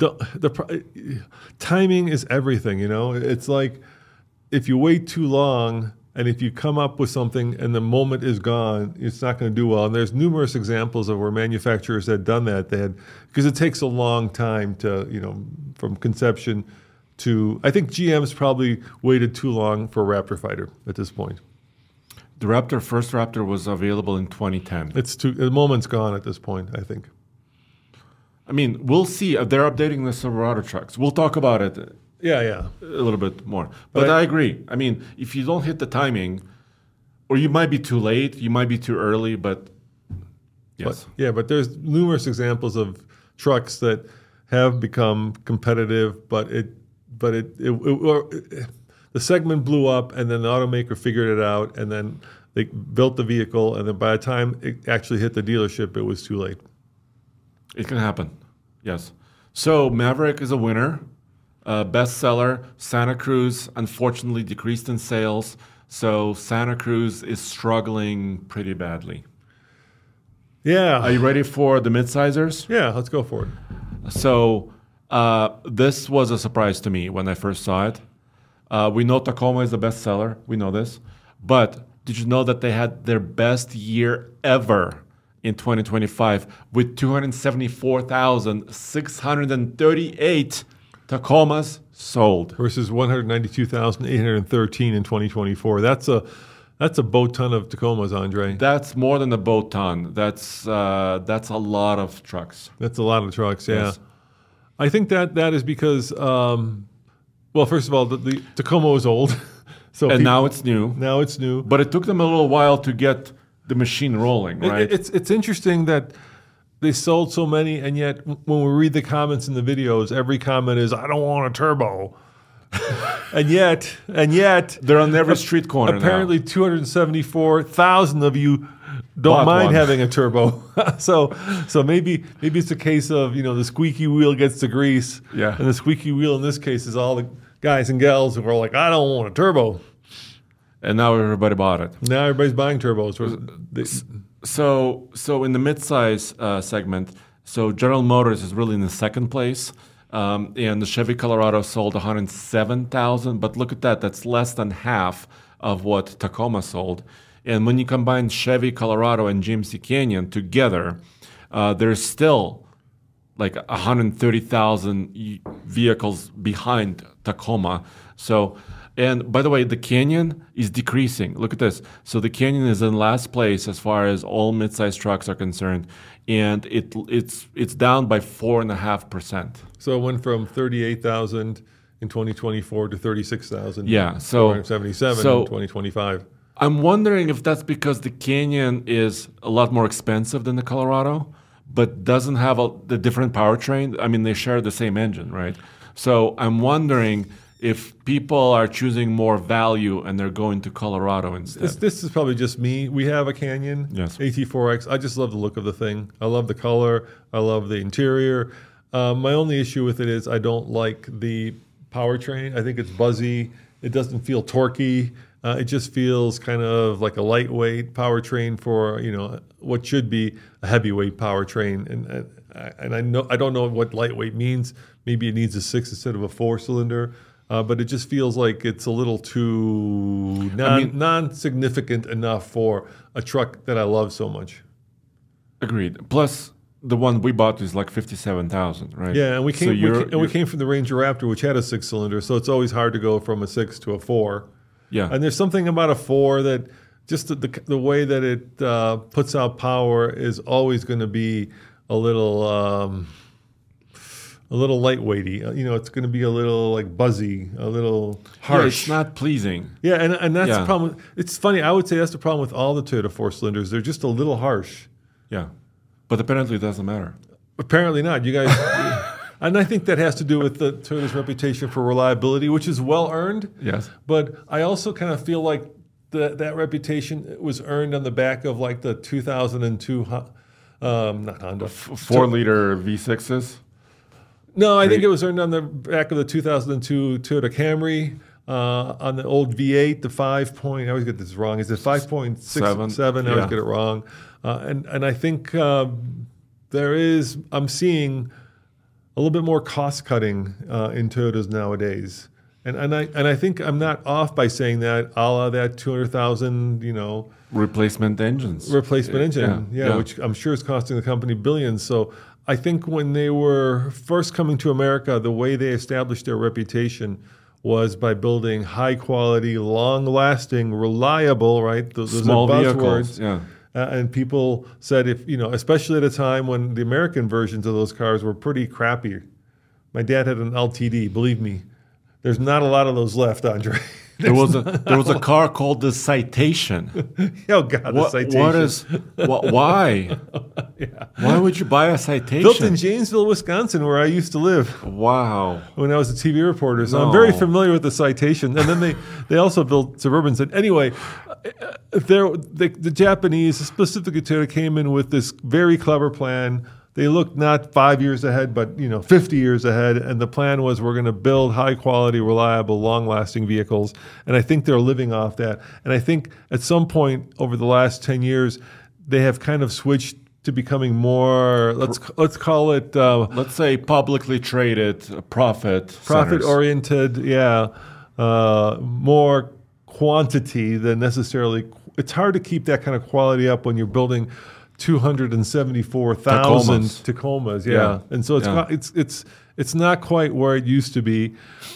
timing is everything, you know? It's like if you wait too long and if you come up with something and the moment is gone, it's not going to do well. And there's numerous examples of where manufacturers had done that. Because it takes a long time to, you know, from conception to, I think GM's probably waited too long for a Raptor fighter at this point. The first Raptor was available in 2010. The moment's gone at this point, I think. I mean, we'll see. They're updating the Silverado trucks. We'll talk about it a little bit more. But I agree. I mean, if you don't hit the timing, or you might be too late, you might be too early, but yes. But there's numerous examples of trucks that have become competitive, but the segment blew up, and then the automaker figured it out, and then they built the vehicle, and then by the time it actually hit the dealership, it was too late. It can happen, yes. So Maverick is a winner, bestseller. Santa Cruz, unfortunately, decreased in sales, so Santa Cruz is struggling pretty badly. Yeah. Are you ready for the mid-sizers? Yeah, let's go for it. So this was a surprise to me when I first saw it. We know Tacoma is the bestseller. We know this. But did you know that they had their best year ever in 2025 with 274,638 Tacomas sold? Versus 192,813 in 2024. That's a boat ton of Tacomas, Andre. That's more than a boat ton. That's a lot of trucks. That's a lot of trucks, yeah. Yes. I think that is because... well, first of all, the Tacoma was old, now it's new. Now it's new, but it took them a little while to get the machine rolling, right? It's interesting that they sold so many, and yet when we read the comments in the videos, every comment is, "I don't want a turbo," and yet they're on every street corner. Apparently, now. 274,000 of you don't mind having a turbo. so maybe it's a case of, you know, the squeaky wheel gets the grease. Yeah. And the squeaky wheel in this case is all the guys and gals who are like, I don't want a turbo. And now everybody bought it. Now everybody's buying turbos. So in the midsize segment, so General Motors is really in the second place. And the Chevy Colorado sold 107,000. But look at that. That's less than half of what Tacoma sold. And when you combine Chevy Colorado and GMC Canyon together, there's still like 130,000 vehicles behind Tacoma. So, and by the way, the Canyon is decreasing. Look at this. So the Canyon is in last place as far as all midsize trucks are concerned, and it's down by 4.5%. So it went from 38,000 in 2024 to 36,000. Yeah, so 477 in 2025. I'm wondering if that's because the Canyon is a lot more expensive than the Colorado, but doesn't have the different powertrain. I mean, they share the same engine, right? So I'm wondering if people are choosing more value and they're going to Colorado instead. This is probably just me. We have a Canyon, yes. AT4X. I just love the look of the thing. I love the color. I love the interior. My only issue with it is I don't like the powertrain. I think it's buzzy. It doesn't feel torquey. It just feels kind of like a lightweight powertrain for, you know, what should be a heavyweight powertrain. And I don't know what lightweight means. Maybe it needs a 6 instead of a 4-cylinder. But it just feels like it's a little too non-significant enough for a truck that I love so much. Agreed. Plus, the one we bought is like 57,000, right? Yeah, and we came from the Ranger Raptor, which had a 6-cylinder, so it's always hard to go from a 6 to a 4. Yeah, and there's something about a 4 that just the way that it puts out power is always going to be a little a little lightweighty. It's going to be a little like buzzy, a little harsh. Yeah, it's not pleasing. Yeah, and that's Yeah. the problem. It's funny. I would say that's the problem with all the Toyota 4-cylinders. They're just a little harsh. Yeah. But apparently it doesn't matter. Apparently not. You guys, and I think that has to do with the Toyota's reputation for reliability, which is well earned. Yes. But I also kind of feel like that reputation was earned on the back of like the 2002, not Honda, 4-liter V6s. No, I think it was earned on the back of the 2002 Toyota Camry. On the old V8, the 5 point, I always get this wrong. Is it 5.67? I always get it wrong. And I think I'm seeing a little bit more cost cutting in Toyotas nowadays. And I think I'm not off by saying that, a la that 200,000, Replacement engines. engine, which I'm sure is costing the company billions. So I think when they were first coming to America, the way they established their reputation was by building high quality, long lasting, reliable, right? Those Small are vehicles. buzzwords. Yeah. And people said, especially at a time when the American versions of those cars were pretty crappy. My dad had an LTD, believe me. There's not a lot of those left, Andre. There was a car called the Citation. Oh God, the Citation. Why? Yeah. Why would you buy a Citation? Built in Janesville, Wisconsin, where I used to live. Wow. When I was a TV reporter, so I'm very familiar with the Citation. And then they also built Suburbans. And anyway, the Japanese, specifically Toyota, came in with this very clever plan. They looked not 5 years ahead, but 50 years ahead. And the plan was we're going to build high quality, reliable, long lasting vehicles. And I think they're living off that. And I think at some point over the last 10 years, they have kind of switched to becoming more, let's call it, let's say publicly traded profit oriented, more quantity than necessarily. It's hard to keep that kind of quality up when you're building 274,000 Tacomas, and so it's not quite where it used to be,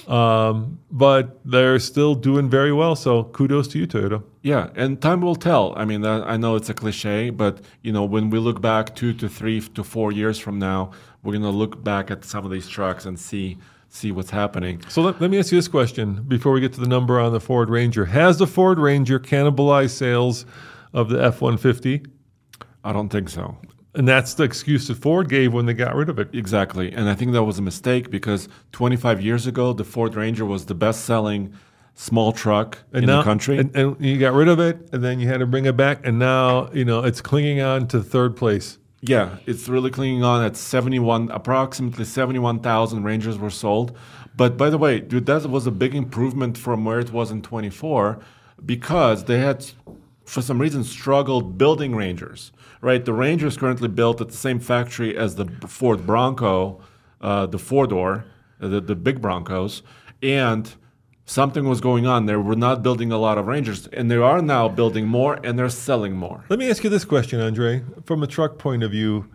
but they're still doing very well. So kudos to you, Toyota. Yeah, and time will tell. I mean, I know it's a cliche, but when we look back 2 to 3 to 4 years from now, we're gonna look back at some of these trucks and see what's happening. So let me ask you this question before we get to the number on the Ford Ranger. Has the Ford Ranger cannibalized sales of the F-150? I don't think so. And that's the excuse that Ford gave when they got rid of it. Exactly. And I think that was a mistake because 25 years ago, the Ford Ranger was the best-selling small truck in the country. And you got rid of it, and then you had to bring it back, and now it's clinging on to third place. Yeah, it's really clinging on at approximately 71,000 Rangers were sold. But by the way, dude, that was a big improvement from where it was in 24 because they had, for some reason, struggled building Rangers. Right, the Ranger is currently built at the same factory as the Ford Bronco, the four-door, the big Broncos, and something was going on. They were not building a lot of Rangers, and they are now building more, and they're selling more. Let me ask you this question, Andre, from a truck point of view,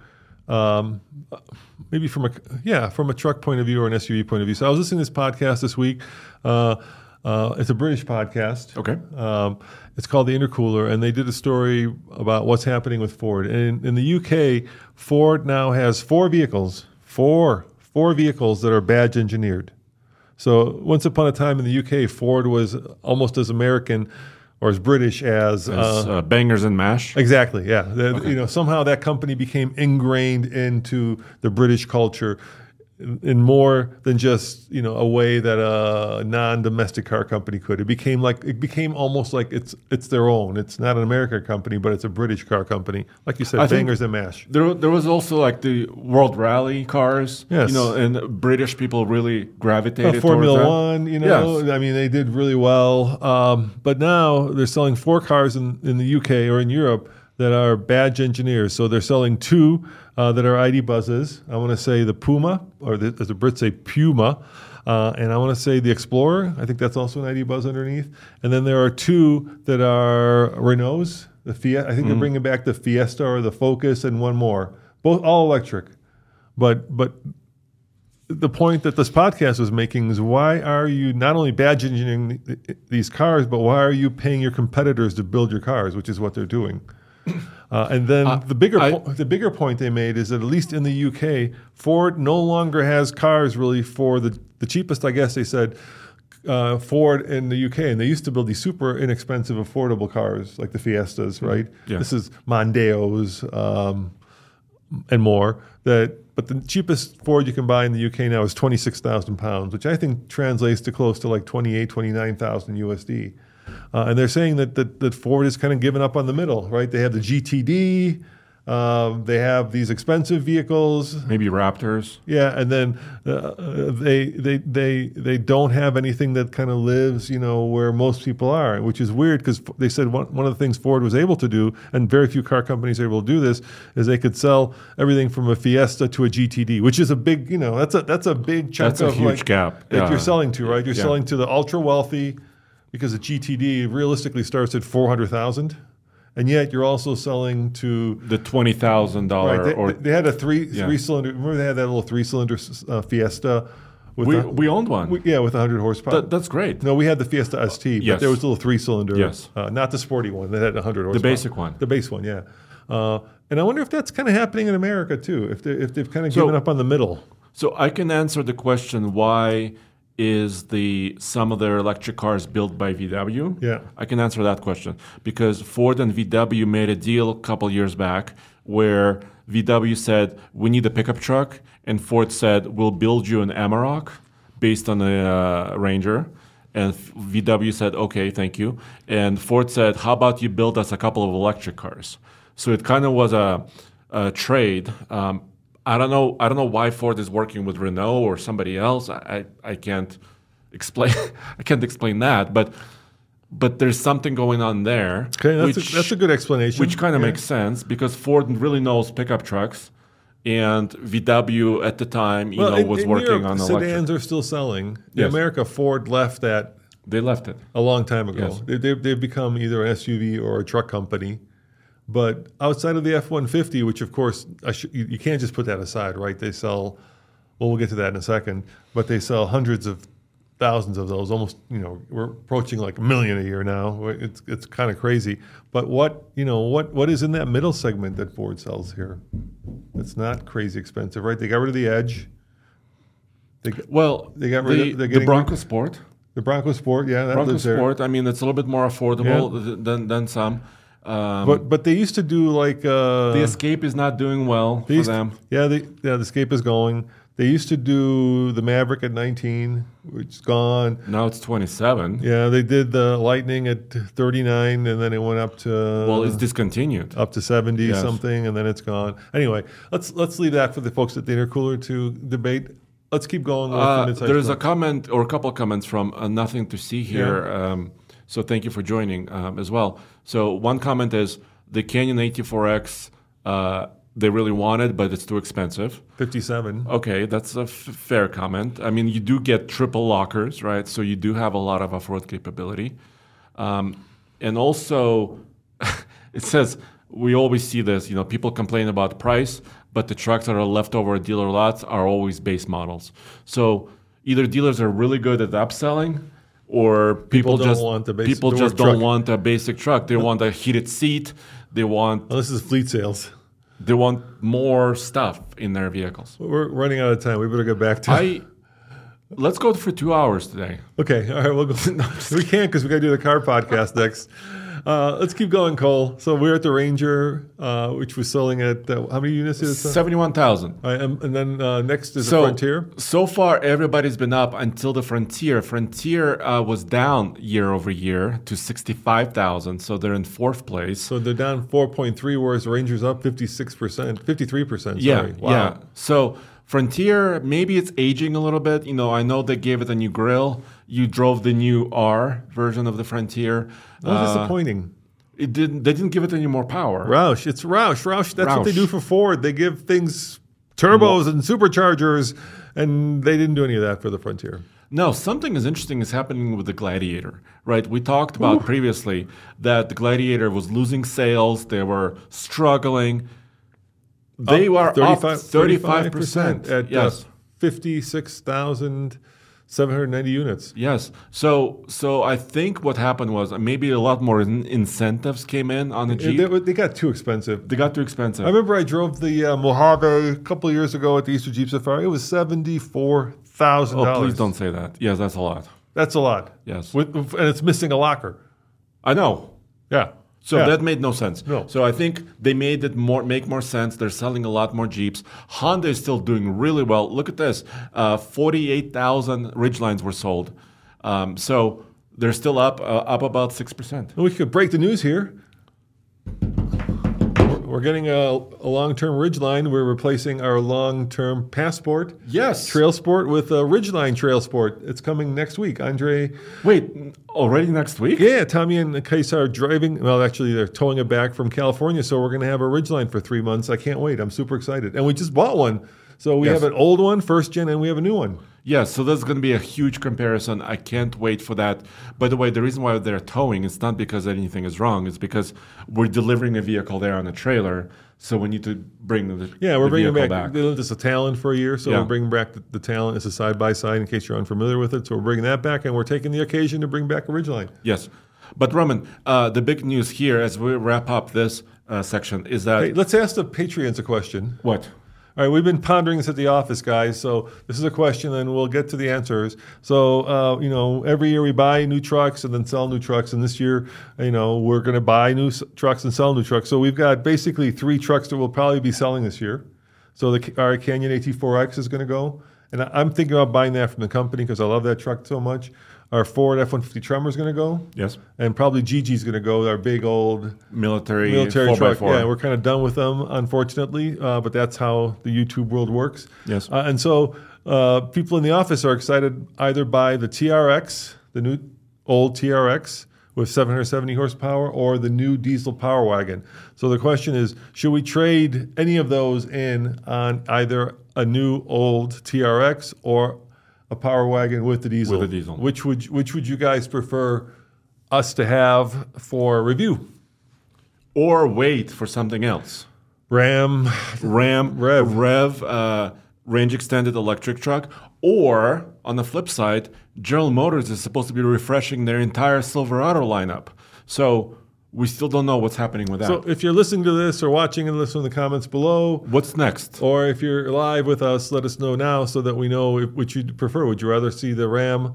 maybe from a truck point of view or an SUV point of view. So I was listening to this podcast this week. It's a British podcast. Okay. It's called The Intercooler, and they did a story about what's happening with Ford. And in the UK, Ford now has four vehicles that are badge engineered. So once upon a time in the UK, Ford was almost as American or as British as Bangers and Mash. Exactly, yeah. Somehow that company became ingrained into the British culture in more than just a way that a non-domestic car company could. It became almost like it's their own. It's not an American company, but it's a British car company. Like you said, Bangers and Mash. There was also like the World Rally cars. Yes. And British people really gravitated Formula towards One. Yes. I mean, they did really well. But now they're selling 4 cars in the UK or in Europe that are badge engineers. So they're selling 2 that are ID buzzes. I want to say the Puma, or as the Brits say Puma, and I want to say the Explorer. I think that's also an ID buzz underneath. And then there are 2 that are Renaults, the Fiat. I think they're bringing back the Fiesta or the Focus, and one more, both all electric. But the point that this podcast was making is, why are you not only badge engineering these cars, but why are you paying your competitors to build your cars, which is what they're doing? And then the bigger point they made is that at least in the UK, Ford no longer has cars really for the cheapest, I guess they said, Ford in the UK. And they used to build these super inexpensive, affordable cars like the Fiestas, right? Yeah. This is Mondeos and more. But the cheapest Ford you can buy in the UK now is £26,000, which I think translates to close to like 29,000 USD. And they're saying that Ford is kind of giving up on the middle, right? They have the GTD, they have these expensive vehicles, maybe Raptors. yeah, and then they don't have anything that kind of lives, where most people are, which is weird because they said one of the things Ford was able to do, and very few car companies are able to do this, is they could sell everything from a Fiesta to a GTD, which is a big, that's a big chunk That's a huge gap that you're selling to, right? You're Yeah. selling to the ultra wealthy. Because the GTD realistically starts at $400,000, and yet you're also selling to The $20,000 right. They had a three-cylinder. Remember they had that little three-cylinder Fiesta. We owned one. With 100 horsepower. That's great. No, we had the Fiesta ST, but Yes. there was a little three-cylinder. Yes. Not the sporty one that had 100 horsepower. The basic one. The base one, yeah. And I wonder if that's kind of happening in America too. If they've kind of given up on the middle. So I can answer the question, why is some of their electric cars built by VW? Yeah. I can answer that question because Ford and VW made a deal a couple years back where VW said, we need a pickup truck, and Ford said, we'll build you an Amarok based on a Ranger. And VW said, okay, thank you. And Ford said, how about you build us a couple of electric cars? So it kind of was a trade. I don't know why Ford is working with Renault or somebody else. I can't explain. I can't explain that. But there's something going on there. Okay, that's a good explanation. Which kind of makes sense because Ford really knows pickup trucks, and VW at the time, was in working Europe, on sedans electric. are still selling. In Yes. America, Ford left that They left it. a long time ago. Yes. They've become either an SUV or a truck company. But outside of the F-150, which of course you can't just put that aside, right? They sell, well, we'll get to that in a second, but they sell hundreds of thousands of those. Almost, we're approaching like 1 million a year now. It's kind of crazy. But what is in that middle segment that Ford sells here? It's not crazy expensive, right? They got rid of the Edge. They got rid of the Bronco Sport. The Bronco Sport, yeah, that Bronco lives there. Sport. I mean, it's a little bit more affordable than some. But they used to do like the Escape is not doing well for them. Yeah, the Escape is going. They used to do the Maverick at 19, which is gone. Now it's 27. Yeah, they did the Lightning at 39, and then it went up to It's discontinued. up to 70 something, and then it's gone. Anyway, let's leave that for the folks at the intercooler to debate. Let's keep going with the mid-size There's a truck. comment or a couple of comments from Nothing to See here. So thank you for joining as well. So one comment is the Canyon AT4X, they really want it, but it's too expensive. 57. Okay, that's a fair comment. I mean, you do get triple lockers, right? So you do have a lot of off-road capability. And also, it says, we always see this, people complain about price, but the trucks that are left over at dealer lots are always base models. So either dealers are really good at upselling, or people just don't want a basic truck. They want a heated seat. They want This is fleet sales. They want more stuff in their vehicles. We're running out of time. We better get back to Let's go for 2 hours today. Okay, all right, we'll go. We can't because we got to do the car podcast next. Let's keep going, Cole. So we're at the Ranger, which was selling at how many units is it? 71,000. And then next is the Frontier. So far, everybody's been up until the Frontier. Frontier was down year over year to 65,000. So they're in fourth place. So they're down 4.3, whereas Ranger's up 56%, 53%. Yeah, sorry. Wow. yeah. So Frontier, maybe it's aging a little bit. I know they gave it a new grille. You drove the new R version of the Frontier. Disappointing. They didn't give it any more power. Roush. It's Roush. That's what they do for Ford. They give things turbos and superchargers, and they didn't do any of that for the Frontier. No, something interesting is happening with the Gladiator, right? We talked about previously that the Gladiator was losing sales. They were struggling. They were up 35% at yes. 56,000 790 units. Yes. So I think what happened was maybe a lot more incentives came in on the Jeep. They got too expensive. They got too expensive. I remember I drove the Mojave a couple of years ago at the Easter Jeep Safari. It was $74,000. Oh, please don't say that. Yes, that's a lot. That's a lot. Yes. And it's missing a locker. I know. Yeah. So Yeah. that made no sense. No. So I think they made it make more sense. They're selling a lot more Jeeps. Honda is still doing really well. Look at this. 48,000 Ridgelines were sold. So they're still up about 6%. We could break the news here. We're getting a long-term Ridgeline. We're replacing our long-term Passport. Yes. Trail Sport with a Ridgeline Trail Sport. It's coming next week. Andre. Wait, already next week? Yeah, Tommy and Kaisa are driving. Well, actually, they're towing it back from California, so we're going to have a Ridgeline for 3 months. I can't wait. I'm super excited. And we just bought one. So we Yes. have an old one, first gen, and we have a new one. Yes, so there's going to be a huge comparison. I can't wait for that. By the way, the reason why they're towing is not because anything is wrong. It's because we're delivering a vehicle there on a trailer, so we need to bring the We're bringing vehicle back. They lent us a Talon for a year, so Yeah. we're bringing back the Talon as a side-by-side in case you're unfamiliar with it. So we're bringing that back, and we're taking the occasion to bring back a Ridgeline. Yes. But Roman, the big news here as we wrap up this section is that... Hey, let's ask the Patreons a question. What? All right, we've been pondering this at the office, guys. So this is a question, and we'll get to the answers. So, every year we buy new trucks and then sell new trucks. And this year, we're going to buy new trucks and sell new trucks. So we've got basically 3 trucks that we'll probably be selling this year. So our Canyon AT4X is going to go. And I'm thinking about buying that from the company because I love that truck so much. Our Ford F-150 Tremor is going to go. Yes. And probably Gigi's going to go, our big old Military truck. 4x4. Yeah, we're kind of done with them, unfortunately, but that's how the YouTube world works. Yes. And so people in the office are excited either by the TRX, the new old TRX with 770 horsepower, or the new diesel Power Wagon. So the question is, should we trade any of those in on either a new old TRX or a Power Wagon with the diesel? With the diesel. Which would you guys prefer us to have for review? Or wait for something else. Ram, Rev, range extended electric truck. Or, on the flip side, General Motors is supposed to be refreshing their entire Silverado lineup. So we still don't know what's happening with that. So if you're listening to this or watching and listen in the comments below, What's next? or if you're live with us, let us know now so that we know which you'd prefer. Would you rather see the Ram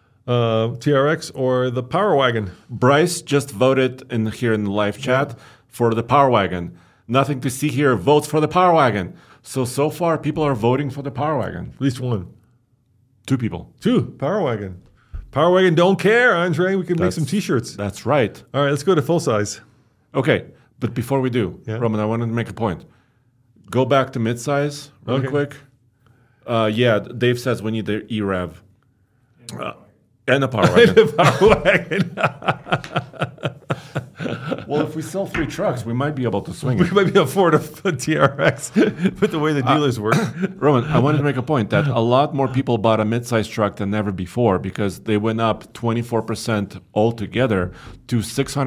TRX or the Power Wagon? Bryce just voted here in the live chat for the Power Wagon. Nothing to see here. Votes for the Power Wagon. So far, people are voting for the Power Wagon. At least one. 2 people. 2, Power Wagon. Power Wagon don't care, Andre. We can make some T-shirts. That's right. All right, let's go to full size. Okay, but before we do, Yeah. Roman, I wanted to make a point. Go back to midsize real Okay. quick. Dave says we need the E-Rev. And a Power Wagon. Power Wagon. Well, if we sell 3 trucks, we might be able to swing We it. might be able to afford a TRX with the way the dealers work. Roman, I wanted to make a point that a lot more people bought a midsize truck than ever before because they went up 24% altogether to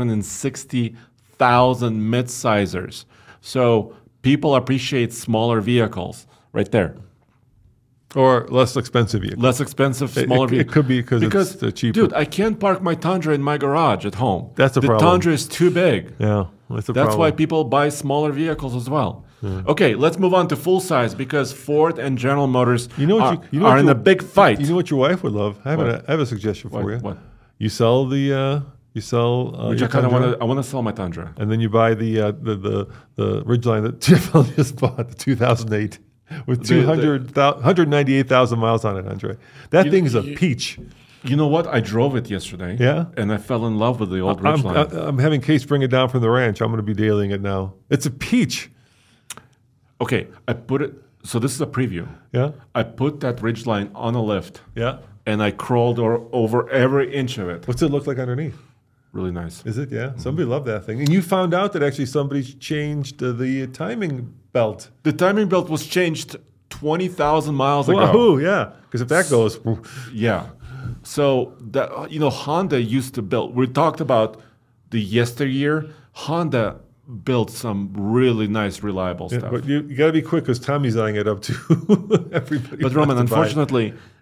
660,000 midsizers. So people appreciate smaller vehicles right there. Or less expensive vehicle. Less expensive, smaller It vehicle. could be because it's cheaper. Dude, I can't park my Tundra in my garage at home. That's a the problem. Tundra is too big. Yeah, that's a That's problem. why people buy smaller vehicles as well. Okay, let's move on to full size because Ford and General Motors are in a big fight. You know what your wife would love? I have a suggestion for you. What? You sell the Which your I kind of Tundra, want to sell my Tundra. and then you buy the Ridgeline that Jeff just bought, the 2008, with 198,000 miles on it, Andre. That thing's a peach. You know what? I drove it yesterday. Yeah? And I fell in love with the old Ridgeline. I'm having Case bring it down from the ranch. I'm going to be dailying it now. It's a peach. Okay, I put it. So this is a preview. Yeah, I put that Ridgeline on a lift. yeah. And I crawled over every inch of it. What's it look like underneath? Really nice. Is it? Yeah. Somebody loved that thing. And you found out that actually somebody changed the timing belt. The timing belt was changed 20,000 miles ago. Wahoo! Yeah. Because if that goes, Yeah. So that Honda used to build. We talked about the yesteryear. Honda built some really nice, reliable stuff. but you got to be quick because Tommy's eyeing it up too. Everybody. But Roman, wants to buy it. unfortunately,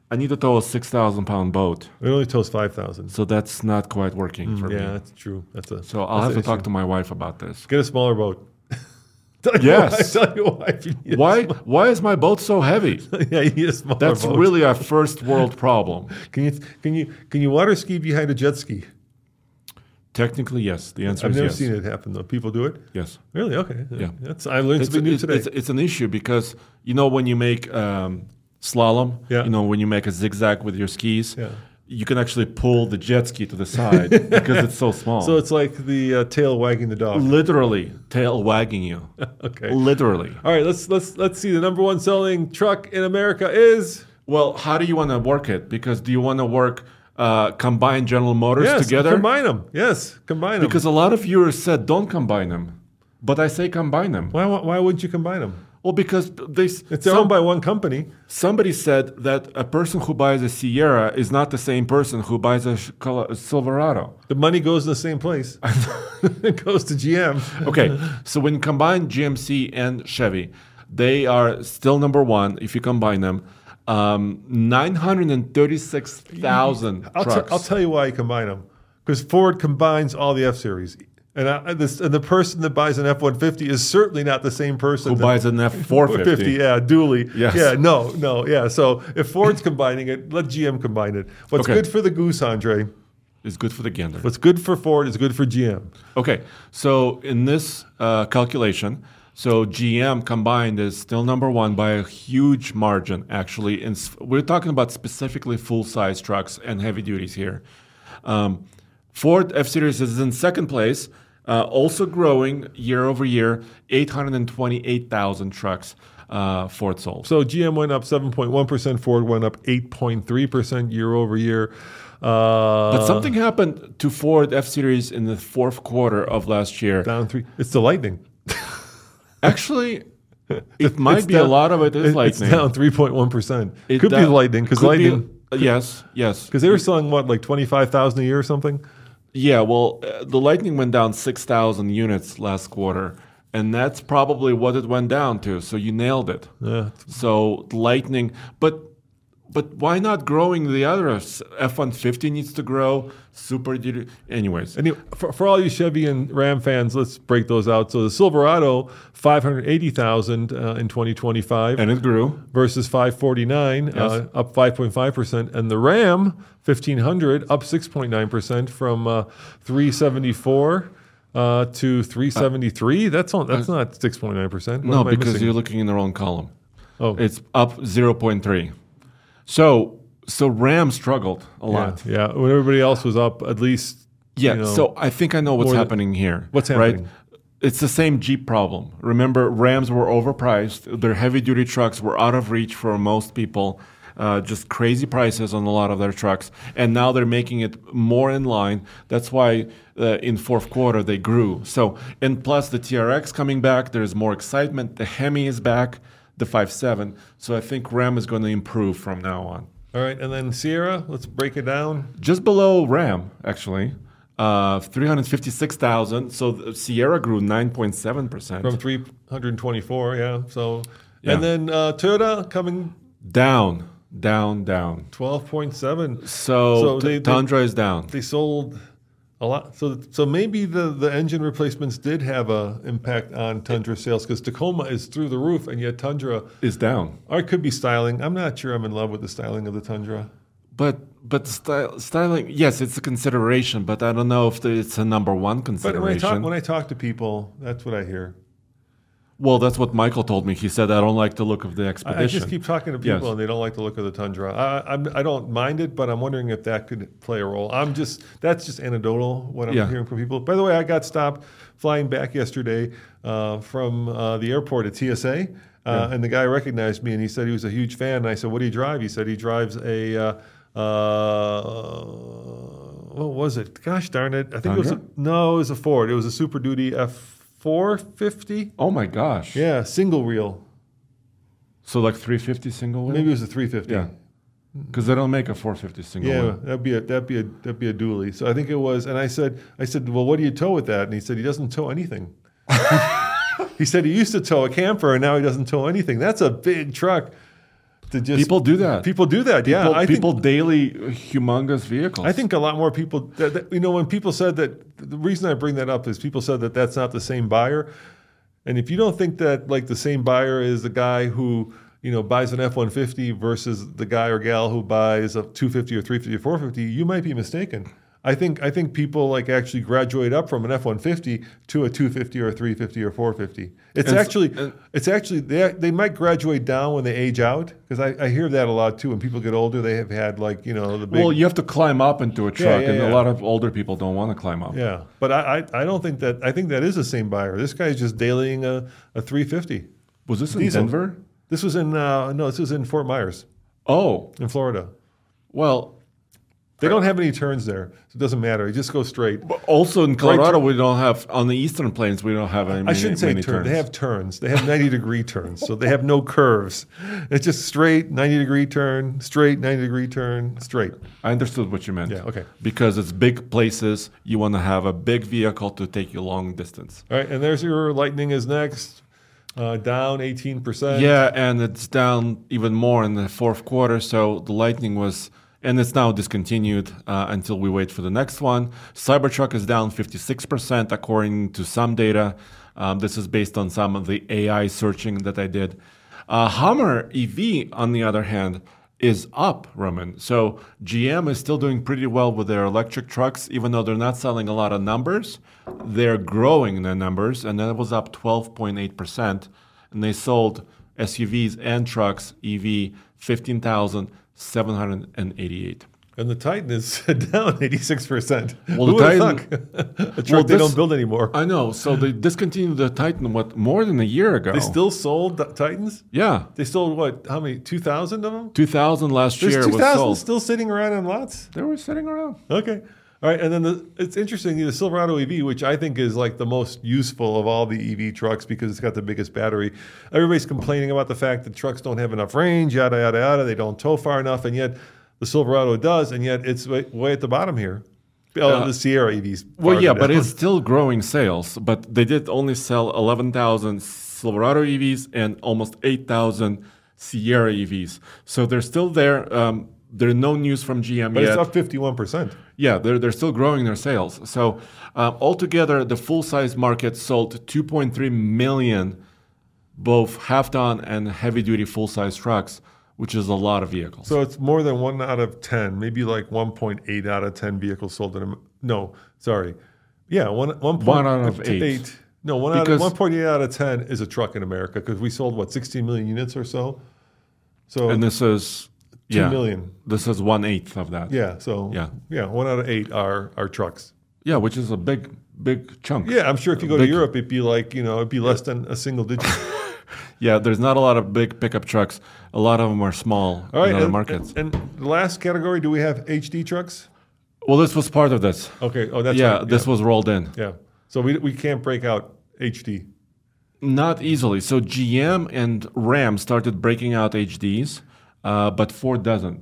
I need to tow a 6,000-pound boat. It only tows 5,000. So that's not quite working for me. Yeah, that's true. So I'll have to talk to my wife about this. Get a smaller boat. Yes. Tell your wife you need Why is my boat so heavy? Yeah, you need a smaller That's boat. really a first world problem. Can you water ski behind a jet ski? Technically, yes. The answer I've is never yes. seen it happen though. People do it. Yes. Really? Okay. Yeah. I learned something new today. It's an issue because when you make slalom, Yeah. when you make a zigzag with your skis, Yeah. you can actually pull the jet ski to the side because it's so small. So it's like the tail wagging the dog. Literally tail wagging you. Okay. Literally. All right. Let's see. The number one selling truck in America is. Well, how do you want to work it? Because do you want to work combine General Motors Yes, together? combine them. Yes, combine them. Because a lot of viewers said don't combine them, but I say combine them. Why wouldn't you combine them? Well, because It's owned by one company. somebody said that a person who buys a Sierra is not the same person who buys a Silverado. The money goes in the same place. It goes to GM. Okay, so when you combine GMC and Chevy, they are still number one if you combine them. 936,000 trucks. I'll tell you why you combine them. Because Ford combines all the F-Series. And the person that buys an F-150 is certainly not the same person who buys an F450. Yeah, dually. Yes. Yeah, no, yeah. So if Ford's combining it, let GM combine it. What's Okay. good for the goose, Andre? It's good for the gander. What's good for Ford is good for GM. Okay, so in this calculation, so GM combined is still number one by a huge margin, actually. And we're talking about specifically full-size trucks and heavy duties here. Ford F-Series is in second place, also growing year over year, 828,000 trucks Ford sold. So GM went up 7.1%, Ford went up 8.3% year over year. But something happened to Ford F-Series in the fourth quarter of last year. Down 3. It's the Lightning. Actually, it might be a lot of it is Lightning. It's down 3.1%. Could be that- the Lightning because could be- Lightning. Yes. Because they were selling what, like 25,000 a year or something. Yeah, well, the Lightning went down 6,000 units last quarter, and that's probably what it went down to. So you nailed it. Yeah. So Lightning, but why not growing the other? F-150 needs to grow. Super Duty. Anyways. Anyway, for all you Chevy and Ram fans, let's break those out. So the Silverado, 580,000 in 2025. And it grew. Versus 549, Yes. up 5.5%. And the Ram, 1,500, up 6.9% from 374 to 373. That's not 6.9%. No, because you're looking in the wrong column. Oh. It's up 0.3. So Ram struggled a lot. Yeah, when everybody else was up, at least. Yeah, so I think I know what's happening here. What's happening? Right? It's the same Jeep problem. Remember, Rams were overpriced. Their heavy-duty trucks were out of reach for most people. Just crazy prices on a lot of their trucks. And now they're making it more in line. That's why in fourth quarter they grew. So, and plus the TRX coming back, there's more excitement. The Hemi is back, the 5.7. So I think Ram is going to improve from now on. All right, and then Sierra, let's break it down. Just below Ram, actually. 356,000. So Sierra grew 9.7%. From 324, yeah. So, Yeah. And then Toyota coming Down. 12.7. So Tundra is down. They sold a lot. So maybe the engine replacements did have an impact on Tundra sales because Tacoma is through the roof, and yet Tundra Is down. or it could be styling. I'm not sure I'm in love with the styling of the Tundra. But styling, yes, it's a consideration, but I don't know if it's a number one But consideration. when I talk to people, that's what I hear. Well, that's what Michael told me. He said, I don't like the look of the Expedition. I just keep talking to people Yes. and they don't like the look of the Tundra. I don't mind it, but I'm wondering if that could play a role. That's just anecdotal what I'm hearing from people. By the way, I got stopped flying back yesterday from the airport at TSA, and the guy recognized me and he said he was a huge fan. And I said, "What do you drive?" He said he drives a what was it? Gosh darn it! I think it was a Ford. It was a Super Duty F450. Oh my gosh. Yeah, single reel. So like 350 single wheel? Maybe it was a 350. Yeah. Because they don't make a 450 single Yeah, wheel. that'd be a dually. So I think it was, and I said, well, what do you tow with that? And he said he doesn't tow anything. He said he used to tow a camper, and now he doesn't tow anything. That's a big truck. to just People do that. People do that. Yeah, I People think, daily humongous vehicles. I think a lot more people. When people said that, the reason I bring that up is people said that that's not the same buyer, and if you don't think that like the same buyer is the guy who buys an F-150 versus the guy or gal who buys a 250 or 350 or 450, you might be mistaken. I think people like actually graduate up from an F-150 to a 250 or a 350 or 450. It's actually they might graduate down when they age out, because I hear that a lot too. When people get older, they have had like the big. Well, you have to climb up into a truck, yeah. a lot of older people don't want to climb up. Yeah, but I don't think that. I think that is the same buyer. This guy's just dailying a 350. Was this in Diesel. Denver? This was in this was in Fort Myers Oh, in Florida. well. They don't have any turns there, so it doesn't matter. You just go straight. But also in Colorado, we don't have, on the eastern plains, we don't have any. I shouldn't say many turns. They have turns. They have 90-degree turns, so they have no curves. It's just straight 90-degree turn, straight 90-degree turn, straight. I understood what you meant. Yeah, okay. Because it's big places, you want to have a big vehicle to take you long distance. All right, and there's your Lightning is next, down 18%. Yeah, and it's down even more in the fourth quarter. So the Lightning was, and it's now discontinued until we wait for the next one. Cybertruck is down 56% according to some data. This is based on some of the AI searching that I did. Hummer EV, on the other hand, is up, Roman. So GM is still doing pretty well with their electric trucks, even though they're not selling a lot of numbers. They're growing their numbers, and that was up 12.8%. And they sold SUVs and trucks, EV, 15,788. And the Titan is down 86%. Well, Who the would have Titan- thunk? A truck they don't build anymore. I know. So they discontinued the Titan, more than a year ago? They still sold the Titans? Yeah. They sold what? How many? 2,000 of them? 2,000 last There's year was 2,000 sold. still sitting around in lots? They were sitting around. Okay. All right. And then it's interesting, the Silverado EV, which I think is like the most useful of all the EV trucks because it's got the biggest battery. Everybody's complaining about the fact that trucks don't have enough range, yada, yada, yada. They don't tow far enough. And yet the Silverado does. And yet it's way at the bottom here. The Sierra EVs. Well, yeah, but it's still growing sales. But they did only sell 11,000 Silverado EVs and almost 8,000 Sierra EVs. So they're still there. There's no news from GM But yet. it's up 51%. Yeah, they're still growing their sales. So altogether, the full-size market sold 2.3 million, both half-ton and heavy-duty full-size trucks, which is a lot of vehicles. So it's more than 1 out of 10, maybe like 1.8 out of 10 vehicles sold in no, sorry. Yeah, 1 out of 8. No, 1.8 out of 10 is a truck in America because we sold, 16 million units or so? So And this is 2 million. This is 1/8 of that. Yeah, so 1 out of 8 are trucks. Yeah, which is a big chunk. Yeah, I'm sure if you go to Europe, it'd be like, it'd be less than a single digit. Yeah, there's not a lot of big pickup trucks. A lot of them are small All right, in other markets. And the last category, do we have HD trucks? Well, this was part of this. Okay. Oh, that's Yeah, right. this was rolled in. Yeah. So we can't break out HD. Not easily. So GM and Ram started breaking out HDs, but Ford doesn't.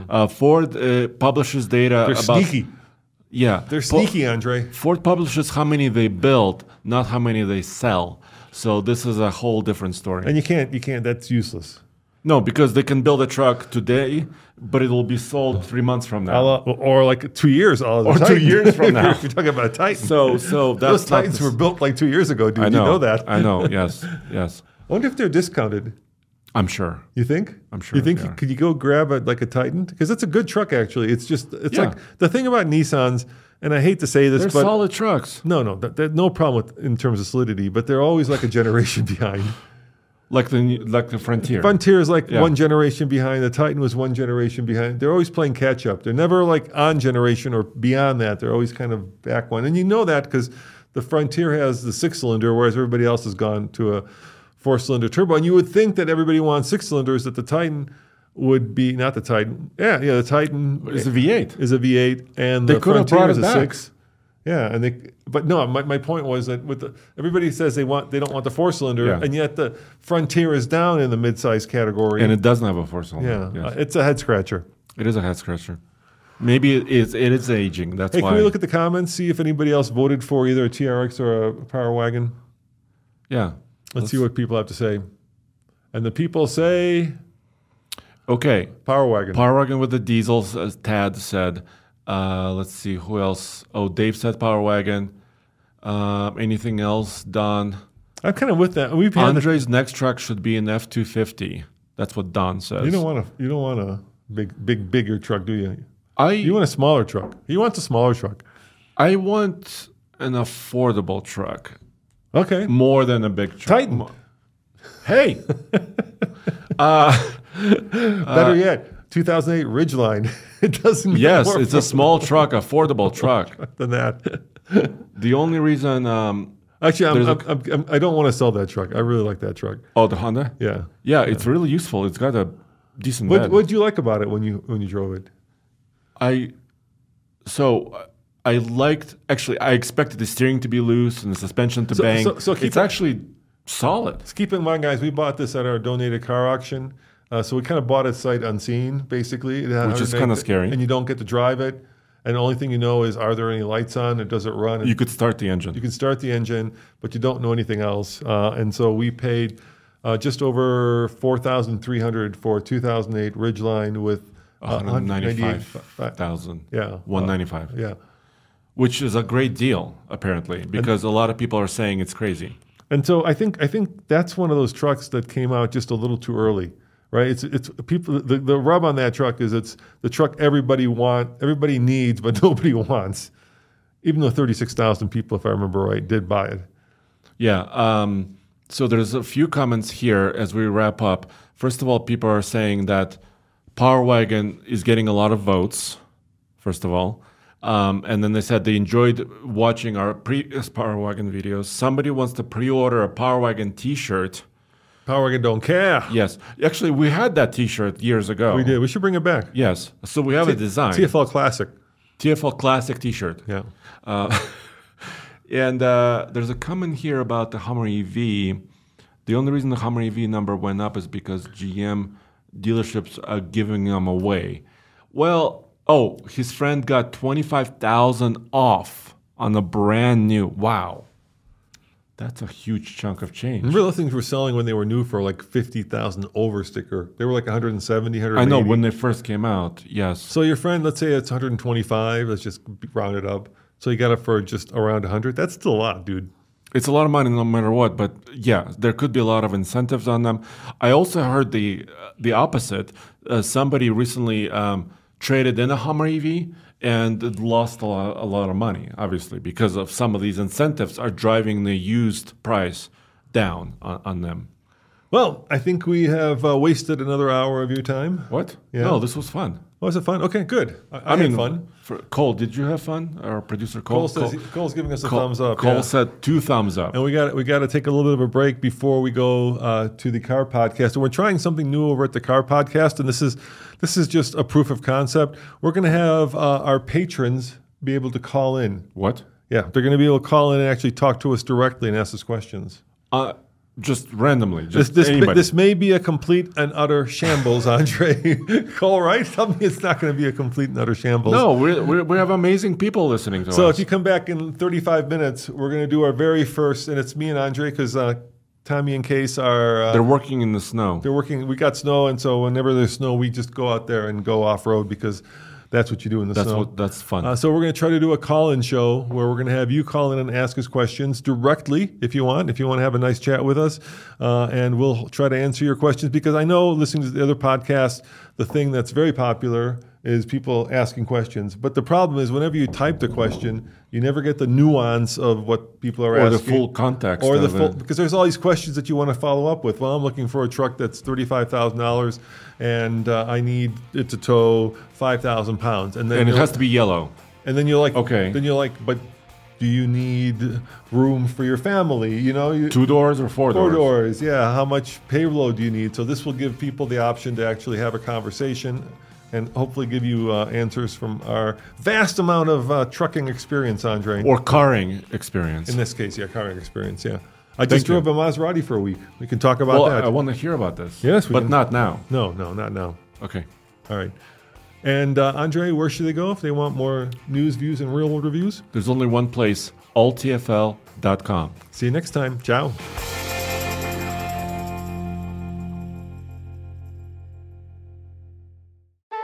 Ford publishes data They're about... sneaky. Yeah. They're sneaky, Andre. Ford publishes how many they build, not how many they sell. So this is a whole different story. And you can't, that's useless. No, because they can build a truck today, but it will be sold 3 months from now. Or like 2 years. Or 2 years from now. If you're talking about a Titan. So that's those Titans were built like 2 years ago, dude. I know, You know that. I know. Yes. I wonder if they're discounted. I'm sure. You think? I'm sure You think they are. could you go grab a Titan? Because it's a good truck, actually. It's like the thing about Nissans, and I hate to say this, They're but solid trucks. no, no problem in terms of solidity, but they're always like a generation behind. Like the Frontier. Frontier is like one generation behind. The Titan was 1 generation behind. They're always playing catch up. They're never like on generation or beyond that. They're always kind of back one. And you know that because the Frontier has the 6-cylinder, whereas everybody else has gone to a 4-cylinder turbo. And you would think that everybody wants 6 cylinders, that the Titan would be, not the Titan. Yeah, the Titan It's a V8. is a V8 and They the could have Frontier brought is it a back. 6. Yeah, but no, my point was that everybody says they don't want the 4-cylinder, Yeah. and yet the Frontier is down in the mid-size category. And it doesn't have a 4-cylinder. Yeah, Yes. it's a head scratcher. It is a head scratcher. Maybe it is aging. That's Hey, why. can we look at the comments, see if anybody else voted for either a TRX or a Power Wagon? Yeah. Let's see what people have to say. And the people say, Okay. Power Wagon. Power Wagon with the diesels, as Tad said. Let's see, who else? Oh, Dave said Power Wagon. Anything else, Don? I'm kind of with that. We've had Andre's next truck should be an F-250. That's what Don says. You don't want a bigger truck, do you? I You want a smaller truck. He wants a smaller truck. I want an affordable truck Okay. more than a big truck. Titan. Hey, Better yet, 2008 Ridgeline. It doesn't get yes, more it's a small truck, affordable truck. than that. The only reason, Actually, There's I don't want to sell that truck. I really like that truck. oh, the Honda. Yeah. Yeah, it's really useful. It's got a decent What bed. did you like about it when you drove it? I liked, actually, I expected the steering to be loose and the suspension to bang. so keep it's it- actually solid. Let's keep in mind, guys, we bought this at our donated car auction. So we kind of bought it sight unseen, basically. It had Which is 108 kinda scary. And you don't get to drive it. And the only thing you know is, are there any lights on? And does it run? You could start the engine. You can start the engine, but you don't know anything else. And so we paid just over $4,300 for a 2008 Ridgeline with 195,000. Yeah. 195. Yeah. Which is a great deal, apparently, because a lot of people are saying it's crazy. And so I think that's one of those trucks that came out just a little too early, right? It's people. The rub on that truck is it's the truck everybody needs, but nobody wants. Even though 36,000 people, if I remember right, did buy it. Yeah. So there's a few comments here as we wrap up. First of all, people are saying that Power Wagon is getting a lot of votes, first of all. And then they said they enjoyed watching our previous Power Wagon videos. Somebody wants to pre-order a Power Wagon t-shirt. Power Wagon don't care. Yes. Actually, we had that t-shirt years ago. We did. We should bring it back. Yes. So we have a design. TFL Classic. TFL Classic t-shirt. Yeah. And there's a comment here about the Hummer EV. The only reason the Hummer EV number went up is because GM dealerships are giving them away. Well, his friend got $25,000 off on a brand new. Wow. That's a huge chunk of change. Remember those things were selling when they were new for like 50,000 over sticker? They were like 170, 180. I know when they first came out, yes. So your friend, let's say it's 125. Let's just round it up. So you got it for just around 100. That's still a lot, dude. It's a lot of money no matter what, but yeah, there could be a lot of incentives on them. I also heard the opposite. Somebody recently traded in a Hummer EV and it lost a lot of money, obviously, because of some of these incentives are driving the used price down on them. Well, I think we have wasted another hour of your time. What? Yeah. No, this was fun. Was it fun? Okay, good. I mean, had fun. Cole, did you have fun? Our producer Cole? Cole's giving us a thumbs up. Cole yeah. said 2 thumbs up. And we got to take a little bit of a break before we go to the Car Podcast. And we're trying something new over at the Car Podcast, and this is just a proof of concept. We're going to have our patrons be able to call in. What? Yeah, they're going to be able to call in and actually talk to us directly and ask us questions. Just randomly. Just This anybody. this may be a complete and utter shambles, Andre. Cole, right? Tell me it's not going to be a complete and utter shambles. No, we have amazing people listening to us. So if you come back in 35 minutes, we're going to do our very first, and it's me and Andre because Tommy and Case are... they're working in the snow. They're working. We got snow, and so whenever there's snow, we just go out there and go off-road because that's what you do in the snow. That's fun. So we're going to try to do a call-in show where we're going to have you call in and ask us questions directly if you want to have a nice chat with us, and we'll try to answer your questions because I know listening to the other podcasts, the thing that's very popular is people asking questions. But the problem is whenever you type the question, you never get the nuance of what people are or asking. the full context. Or the of full, it. because there's all these questions that you want to follow up with. Well, I'm looking for a truck that's $35,000, and I need it to tow 5,000 pounds, and then And it has to be yellow. and then you're like, Okay. Then you're like, but do you need room for your family? You know, 2 doors or 4 4 doors? doors. Yeah. How much payload do you need? So this will give people the option to actually have a conversation, and hopefully give you answers from our vast amount of trucking experience, Andre. Or carring experience. In this case, yeah, carring experience, yeah. I just Thank drove a Maserati for a week. We can talk about well, that. I want to hear about this. Yes, we but can. not now. No, not now. Okay. All right. And Andre, where should they go if they want more news, views, and real-world reviews? There's only one place, alltfl.com. See you next time. Ciao.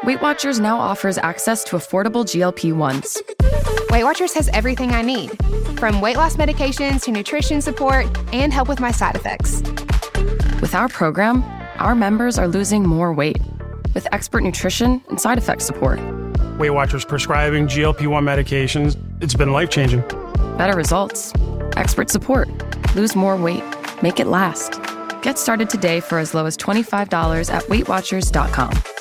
Weight Watchers now offers access to affordable GLP-1s. Weight Watchers has everything I need, from weight loss medications to nutrition support and help with my side effects. With our program, our members are losing more weight with expert nutrition and side effect support. Weight Watchers prescribing GLP-1 medications, it's been life-changing. Better results, expert support, lose more weight, make it last. Get started today for as low as $25 at WeightWatchers.com.